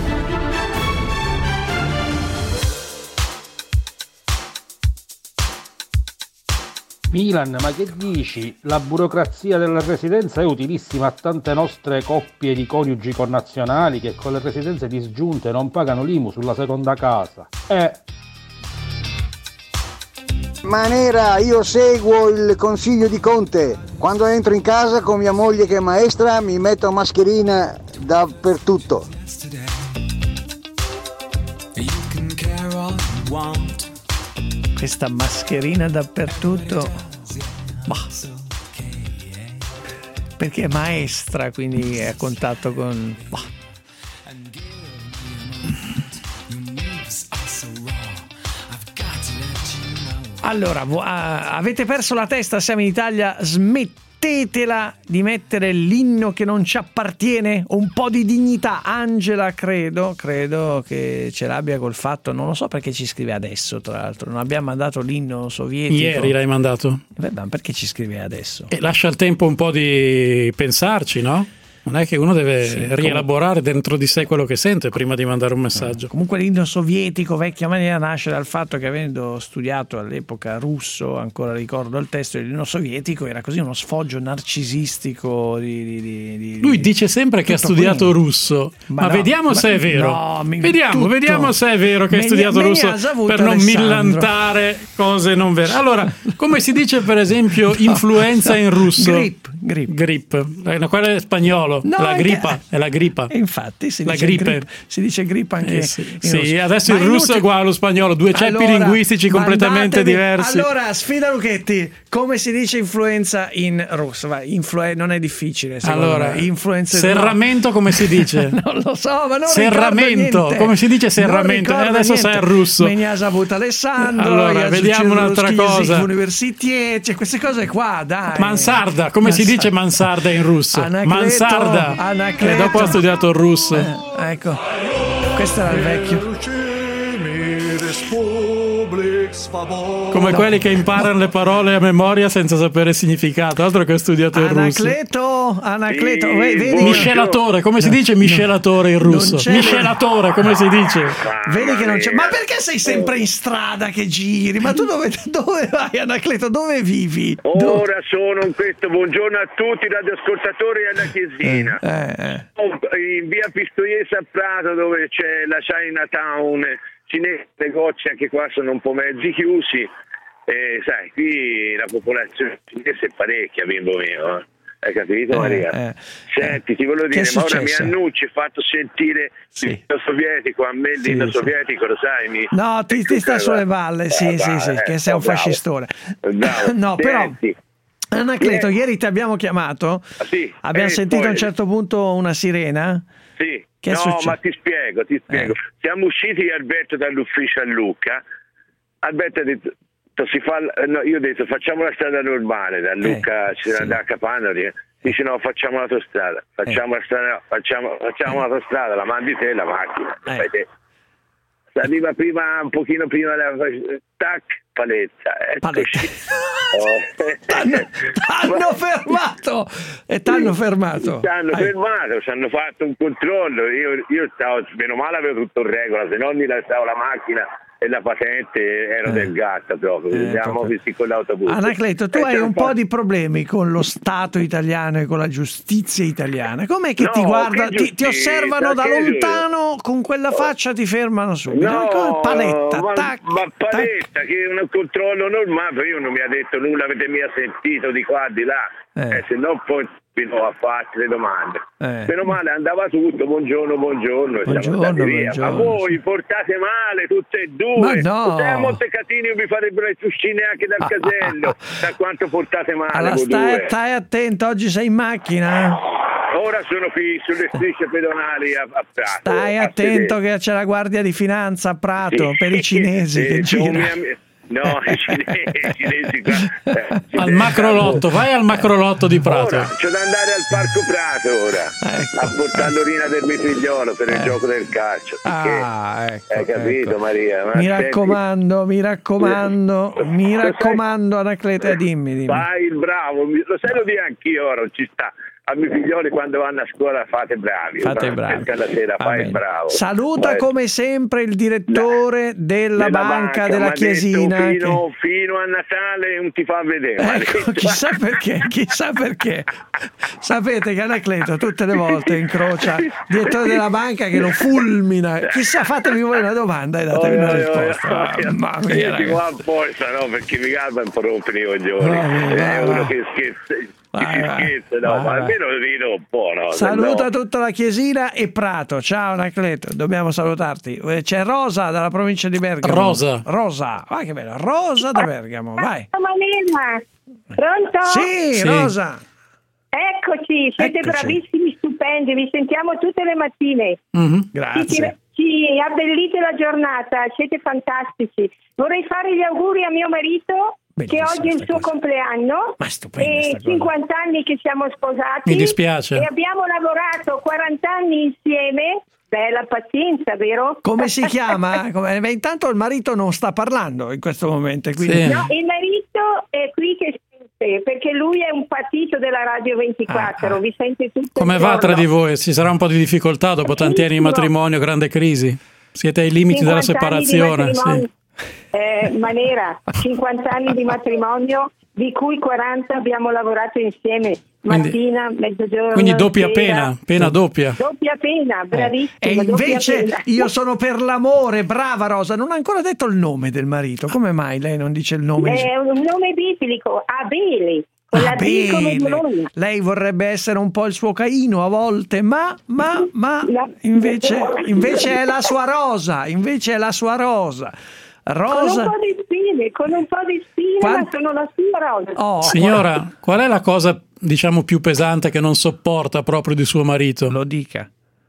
Milan, ma che dici? La burocrazia della residenza è utilissima a tante nostre coppie di coniugi connazionali che con le residenze disgiunte non pagano l'I M U sulla seconda casa. Eh...
Manera, io seguo il consiglio di Conte. Quando entro in casa con mia moglie che è maestra mi metto mascherina dappertutto.
Questa mascherina dappertutto. Bah. perché è maestra, quindi è a contatto con... Bah. Allora, uh, avete perso la testa, siamo in Italia, smettetela di mettere l'inno che non ci appartiene, un po' di dignità. Angela credo, credo che ce l'abbia col fatto, non lo so perché ci scrive adesso, tra l'altro, non abbiamo mandato l'inno sovietico.
Ieri l'hai mandato?
Beh, ma perché ci scrive adesso?
E lascia il tempo un po' di pensarci, no? Non è che uno deve sì, rielaborare com- dentro di sé quello che sente prima di mandare un messaggio.
Comunque l'inno sovietico, vecchia maniera, nasce dal fatto che, avendo studiato all'epoca russo, ancora ricordo il testo, l'inno sovietico era così uno sfoggio narcisistico di, di, di, di lui
dice sempre che ha studiato qui. russo, ma, ma no, vediamo ma, se è vero.
No, mi,
vediamo,
tutto.
vediamo se è vero che hai studiato russo per non
Alessandro.
millantare cose non vere. Allora, come si dice per esempio no, influenza no. in russo?
Grip, grip.
Grip. Eh, quello è spagnolo. No, la gripa, è la gripa.
E infatti si
la
dice
gripe.
Grip, si dice grip anche
eh sì,
in
sì,
russo.
Adesso
ma
il russo è uguale allo spagnolo, due ceppi
allora,
linguistici completamente diversi.
Allora, sfida Lucchetti, come si dice influenza in russo? Vai, influ- non è difficile,
allora,
me. Influenza
serramento
no.
come si dice?
Non lo so, ma non
serramento, come si dice serramento? E adesso sai il russo.
Me ne ha saputo Alessandro.
Allora, vediamo un'altra cosa.
Università, cioè queste cose qua, dai.
Mansarda, come
Mansarda.
si dice mansarda in russo?
Anacleto,
Mansarda.
Anacleto.
E dopo ha studiato il russo.
Eh, ecco, questo era il vecchio.
Come no. quelli che imparano le parole a memoria senza sapere il significato, altro che ho studiato il russo.
Anacleto, Anacleto, sì,
vedi? Miscelatore, come si dice miscelatore in russo? Miscelatore, come si dice?
Vedi che non c'è. Ma perché sei sempre in strada che giri? Ma tu dove, dove vai, Anacleto? Dove vivi?
Ora
dove?
sono in questo buongiorno a tutti i radioascoltatori e alla chiesina.
Eh, eh.
In via Pistoiese a Prato, dove c'è la Chinatown cinese, i negozi anche qua sono un po' mezzi chiusi. E sai, qui la popolazione cinese è parecchia, bimbo mio. Eh. Hai capito,
eh,
Maria?
Eh,
Senti, ti voglio dire, ma ora mi annunci, hai fatto sentire
sì.
l'inno sovietico, a me l'inno sì, sovietico, sì. lo sai? Mi...
No, ti, ti sta sulle balle, sì, ah, sì, sì, eh, che sei un bravo. fascistone.
Bravo.
No, però... Anacleto, yeah. ieri ti abbiamo chiamato,
ah, sì.
abbiamo
eh,
sentito
poi...
a un certo punto una sirena.
Sì,
che
no, ma ti spiego, ti spiego. Eh. Siamo usciti Alberto dall'ufficio a Lucca. Alberto ha detto, si fa, no, io ho detto facciamo la strada normale, da Lucca eh, ci sì. da Capano. Dice no, facciamo l'autostrada, facciamo eh. la strada, facciamo, facciamo eh. l'autostrada, la mandi te la macchina. Eh. Fai te. Arriva prima, un pochino prima della tac, paletta. Eccoci.
Oh. T'hanno, t'hanno fermato e t'hanno fermato.
T'hanno fermato, ci hanno fatto un controllo. Io, io stavo, meno male avevo tutto in regola, se no mi lasciavo la macchina e la patente ero eh. del gatto proprio. Eh, siamo visti con l'autobus.
Anacleto, tu e hai un po' di problemi con lo Stato italiano e con la giustizia italiana. Com'è che no, ti guarda, che ti, ti osservano da lontano con quella faccia, ti fermano subito?
No,
paletta,
ma,
tac,
ma paletta
tac.
Che è un controllo normale, io non mi ha detto nulla, avete mica sentito di qua di là, eh. Eh, se no poi a farti le domande. Eh. Meno male andava tutto, buongiorno, buongiorno,
buongiorno,
siamo via.
buongiorno.
Ma voi portate male tutte e due.
Ma no.
Se a Montecatini vi farebbero le ciuscine anche dal casello, da quanto portate male.
Allora, stai, stai attento, oggi sei in macchina?
Ora sono qui sulle strisce pedonali a, a Prato.
Stai attento che c'è la guardia di finanza a Prato, sì, per i cinesi
sì,
che girano.
No, i cinesi, i cinesi qua, eh,
al macrolotto, vai al macrolotto di Prato.
Ora, c'è da andare al Parco Prato ora, ecco, a portare l'orina del mio figliolo per eh. il gioco del calcio.
Ah, ecco,
hai capito,
ecco.
Maria? Ma
mi
senti...
raccomando, mi raccomando, eh. mi raccomando, Anacleto, dimmi, dimmi.
Fai il bravo, lo sai, lo dico anch'io ora, ci sta. A miei figlioli quando vanno a scuola fate bravi,
fate bravi.
La sera, fai il bravo.
Saluta vai. Come sempre il direttore della, della banca, banca della Chiesina
fino,
che...
fino a Natale non ti fa vedere,
ecco, chissà perché chissà perché sapete che Anacleto tutte le volte incrocia il direttore della banca che lo fulmina, chissà, fatevi voi una domanda e datevi oh, una risposta.
Oh, oh, mamma mia, io dico apposta, no, perché mi calma un po' rompere i coglioni, è uno che scherza. Vai, vai, scherza, no, vai, ma almeno rido un po', no?
Saluta
no.
tutta la Chiesina e Prato. Ciao Anacleto, dobbiamo salutarti. C'è Rosa dalla provincia di Bergamo.
Rosa.
Rosa, vai che bello. Rosa da Bergamo, vai.
Pronto?
Sì, sì. Rosa.
Eccoci, siete
Eccoci.
bravissimi, stupendi, vi sentiamo tutte le mattine.
Mm-hmm,
Ci,
grazie.
ci abbellite la giornata, siete fantastici. Vorrei fare gli auguri a mio marito,
Bellissima
che oggi è il suo
cosa.
compleanno,
Ma stupenda
e
sta cosa.
cinquanta anni che siamo sposati.
Mi dispiace.
E abbiamo lavorato quaranta anni insieme. Bella pazienza, vero?
Come si chiama? Come... Beh, intanto il marito non sta parlando in questo momento. Quindi...
Sì.
No, il marito è qui che sente, perché lui è un patito della Radio ventiquattro,
Ah, ah.
vi sente tutto
Come
il
va
giorno.
tra di voi? Ci sarà un po' di difficoltà dopo tanti anni di matrimonio, grande crisi? Siete ai limiti della
cinquanta anni di
separazione?
matrimonio.
Sì.
Eh, Manera, cinquanta anni di matrimonio, di cui quaranta abbiamo lavorato insieme, mattina,
Quindi-
mezzogiorno,
Quindi doppia
sera.
pena, pena doppia.
Doppia pena, bravissima.
E
doppia
invece
pena.
io sono per l'amore, brava Rosa, non ha ancora detto il nome del marito. Come mai lei non dice il nome?
È un nome biblico, Abele. Con la D come
Abele.
Bologna.
Lei vorrebbe essere un po' il suo Caino a volte, ma, ma, ma invece, invece è la sua Rosa, invece è la sua Rosa.
Con
Rosa.
un po' di spine, con un po' di spine,
Quant-
ma sono la sua Rosa.
Oh,
Signora, qual è la cosa, diciamo, più pesante che non sopporta proprio di suo marito?
Lo dica.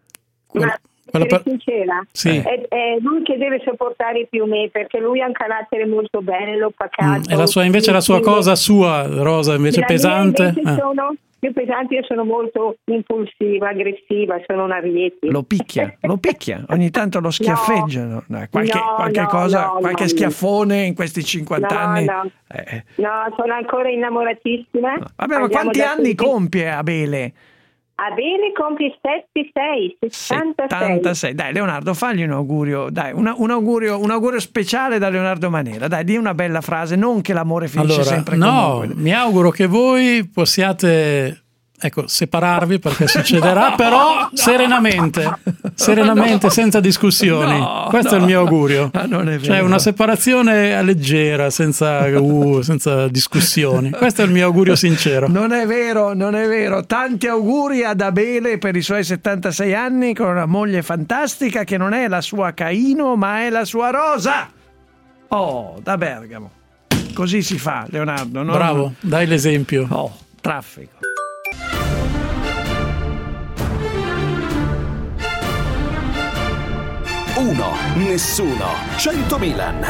Ma
quella
per
per-
sincera,
Sì.
è, è lui che deve sopportare più me, perché lui ha un carattere molto bello, pacato.
E la sua, invece la sua cosa sua, Rosa, invece
La mia
pesante?
invece
Ah.
sono più pesante, io sono molto impulsiva, aggressiva, sono una rieti.
Lo picchia, lo picchia, ogni tanto lo schiaffeggiano. Dai, qualche
No,
qualche
no,
cosa,
no,
qualche
no.
schiaffone in questi cinquanta
No,
anni.
no.
Eh,
No, sono ancora innamoratissima.
Vabbè, ma
Andiamo
quanti
da
anni
tutti.
compie Abele?
Abele compie settantasei, sessantasei.
settantasei. Dai, Leonardo, fagli un augurio, dai, una- un, augurio, un augurio speciale da Leonardo Manera. Dai, di una bella frase, non che l'amore finisce
Allora,
sempre
no,
comunque.
mi auguro che voi possiate, ecco, separarvi perché succederà, però serenamente, serenamente,
No.
senza discussioni.
No,
Questo
no.
è il mio augurio.
Ah, non è
Cioè
vero.
una separazione leggera, senza, uh, senza discussioni. Questo è il mio augurio sincero.
Non è vero, non è vero. Tanti auguri ad Abele per i suoi settantasei anni con una moglie fantastica che non è la sua Caino, ma è la sua Rosa. Oh, da Bergamo. Così si fa, Leonardo. non-
Bravo, dai l'esempio.
Oh, traffico.
Uno, nessuno, cento Milan.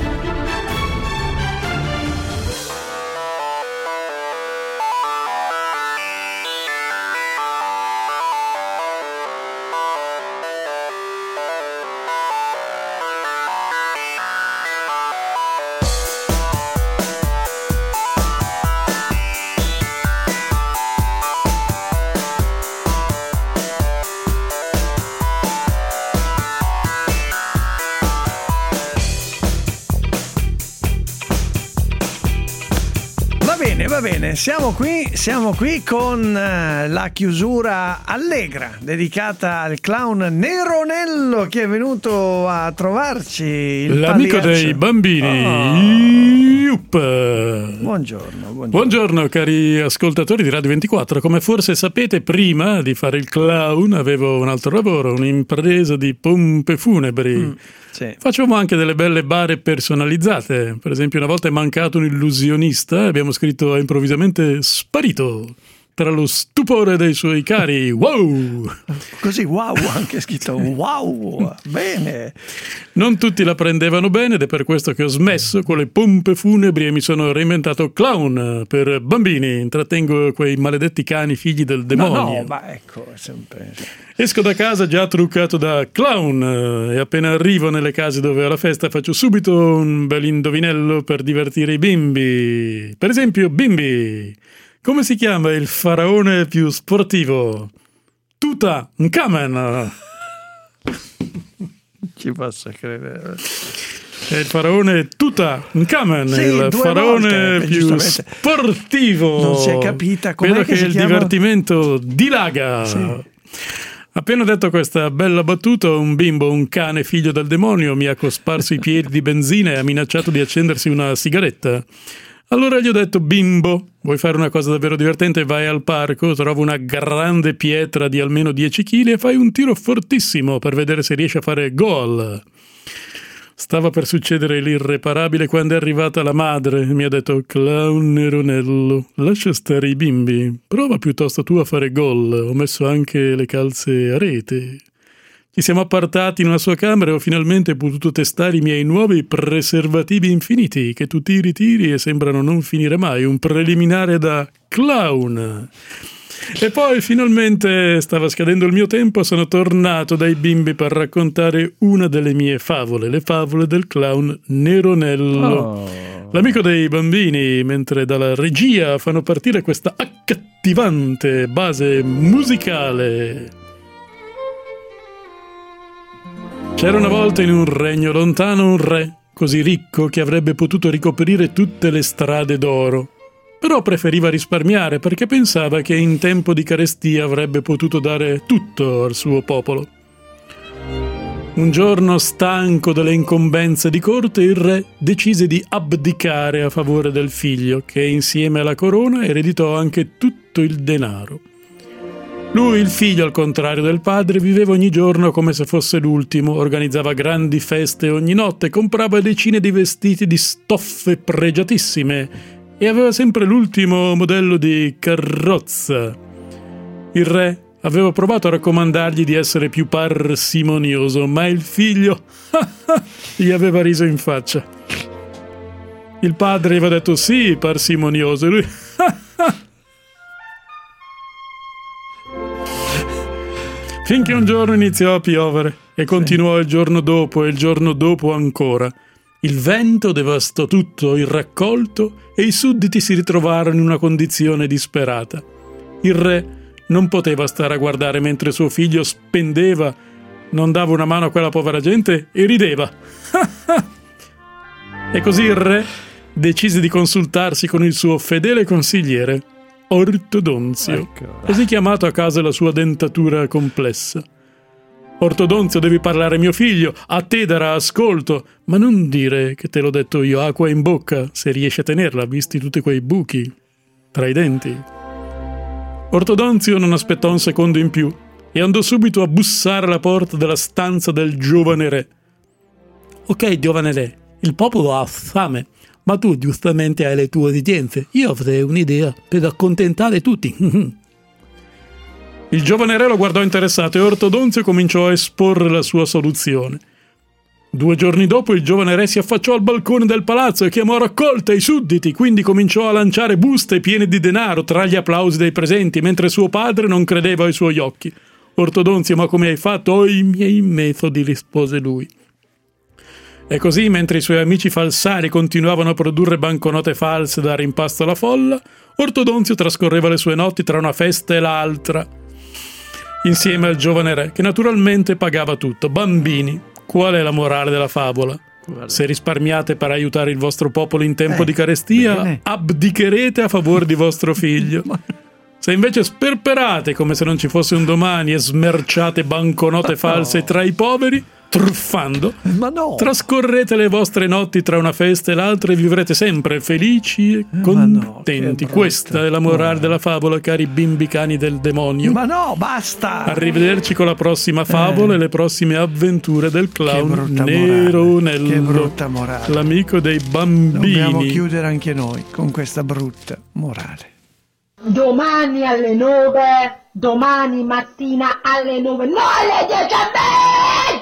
Va bene, va bene, siamo qui, siamo qui con eh, la chiusura allegra dedicata al clown Neronello che è venuto a trovarci. Il
L'amico
pagliaccio.
dei bambini.
Oh.
Yup.
Buongiorno, buongiorno.
Buongiorno cari ascoltatori di Radio ventiquattro. Come forse sapete, prima di fare il clown avevo un altro lavoro, un'impresa di pompe funebri.
Mm, sì.
Facciamo anche delle belle bare personalizzate. Per esempio, una volta è mancato un illusionista e abbiamo scritto improvvisamente sparito tra lo stupore dei suoi cari. Wow!
Così wow, anche scritto wow, bene.
Non tutti la prendevano bene ed è per questo che ho smesso con le pompe funebri e mi sono reinventato clown per bambini. Intrattengo quei maledetti cani figli del
No,
demonio.
no, ma ecco, è sempre...
Esco da casa già truccato da clown e appena arrivo nelle case dove ho la festa faccio subito un bel indovinello per divertire i bimbi. Per esempio, bimbi, come si chiama il faraone più sportivo? Tutankhamen.
Ci posso credere.
È il faraone Tutankhamen,
Sì,
il
due
faraone
volte,
più
giustamente.
sportivo.
Non si è capita com'è
Vedo
che
che,
si
il
chiama?
divertimento dilaga.
Sì.
Appena detto questa bella battuta, un bimbo, un cane figlio del demonio, mi ha cosparso i piedi di benzina e ha minacciato di accendersi una sigaretta. Allora gli ho detto: bimbo, vuoi fare una cosa davvero divertente? Vai al parco, trova una grande pietra di almeno dieci chili e fai un tiro fortissimo per vedere se riesci a fare gol. Stava per succedere l'irreparabile quando è arrivata la madre e mi ha detto: clown Neronello, lascia stare i bimbi, prova piuttosto tu a fare gol, ho messo anche le calze a rete. Ci siamo appartati in una sua camera e ho finalmente potuto testare i miei nuovi preservativi infiniti, che tu tiri tiri e sembrano non finire mai, un preliminare da clown. E poi finalmente stava scadendo il mio tempo, sono tornato dai bimbi per raccontare una delle mie favole, le favole del clown Neronello, oh. l'amico dei bambini, mentre dalla regia fanno partire questa accattivante base musicale. C'era una volta in un regno lontano un re, così ricco che avrebbe potuto ricoprire tutte le strade d'oro. Però preferiva risparmiare perché pensava che in tempo di carestia avrebbe potuto dare tutto al suo popolo. Un giorno, stanco delle incombenze di corte, il re decise di abdicare a favore del figlio, che insieme alla corona ereditò anche tutto il denaro. Lui, il figlio, al contrario del padre, viveva ogni giorno come se fosse l'ultimo, organizzava grandi feste ogni notte, comprava decine di vestiti di stoffe pregiatissime e aveva sempre l'ultimo modello di carrozza. Il re aveva provato a raccomandargli di essere più parsimonioso, ma il figlio gli aveva riso in faccia. Il padre aveva detto sì, parsimonioso, e lui finché un giorno iniziò a piovere e continuò il giorno dopo e il giorno dopo ancora. Il vento devastò tutto il raccolto e i sudditi si ritrovarono in una condizione disperata. Il re non poteva stare a guardare mentre suo figlio spendeva, non dava una mano a quella povera gente e rideva. E così il re decise di consultarsi con il suo fedele consigliere, Ortodonzio, ecco. Così chiamato a causa della sua dentatura complessa. Ortodonzio, devi parlare mio figlio, a te darà ascolto, ma non dire che te l'ho detto io, acqua in bocca, se riesci a tenerla, visti tutti quei buchi tra i denti. Ortodonzio non aspettò un secondo in più e andò subito a bussare alla porta della stanza del giovane re. Ok, giovane re, il popolo ha fame, ma tu giustamente hai le tue esigenze. Io avrei un'idea per accontentare tutti. Il giovane re lo guardò interessato e Ortodonzio cominciò a esporre la sua soluzione. Due giorni dopo il giovane re si affacciò al balcone del palazzo e chiamò a raccolta i sudditi, quindi cominciò a lanciare buste piene di denaro tra gli applausi dei presenti, mentre suo padre non credeva ai suoi occhi. Ortodonzio, ma come hai fatto? Ho i miei metodi, rispose lui. E così, mentre i suoi amici falsari continuavano a produrre banconote false da rimpasto alla folla, Ortodonzio trascorreva le sue notti tra una festa e l'altra, insieme al giovane re, che naturalmente pagava tutto. Bambini, qual è la morale della favola? Se risparmiate per aiutare il vostro popolo in tempo eh, di carestia, bene. abdicherete a favore di vostro figlio. Se invece sperperate come se non ci fosse un domani e smerciate banconote false no. tra i poveri, truffando, ma no. trascorrete le vostre notti tra una festa e l'altra e vivrete sempre felici e contenti. No, questa è la morale della favola, cari bimbi cani del demonio.
Ma no, basta!
Arrivederci con la prossima favola eh. e le prossime avventure del clown Neronello.
Che brutta morale.
L'amico dei bambini.
Dobbiamo chiudere anche noi con questa brutta morale.
Domani alle nove, domani mattina alle nove, no alle dieci e mezza!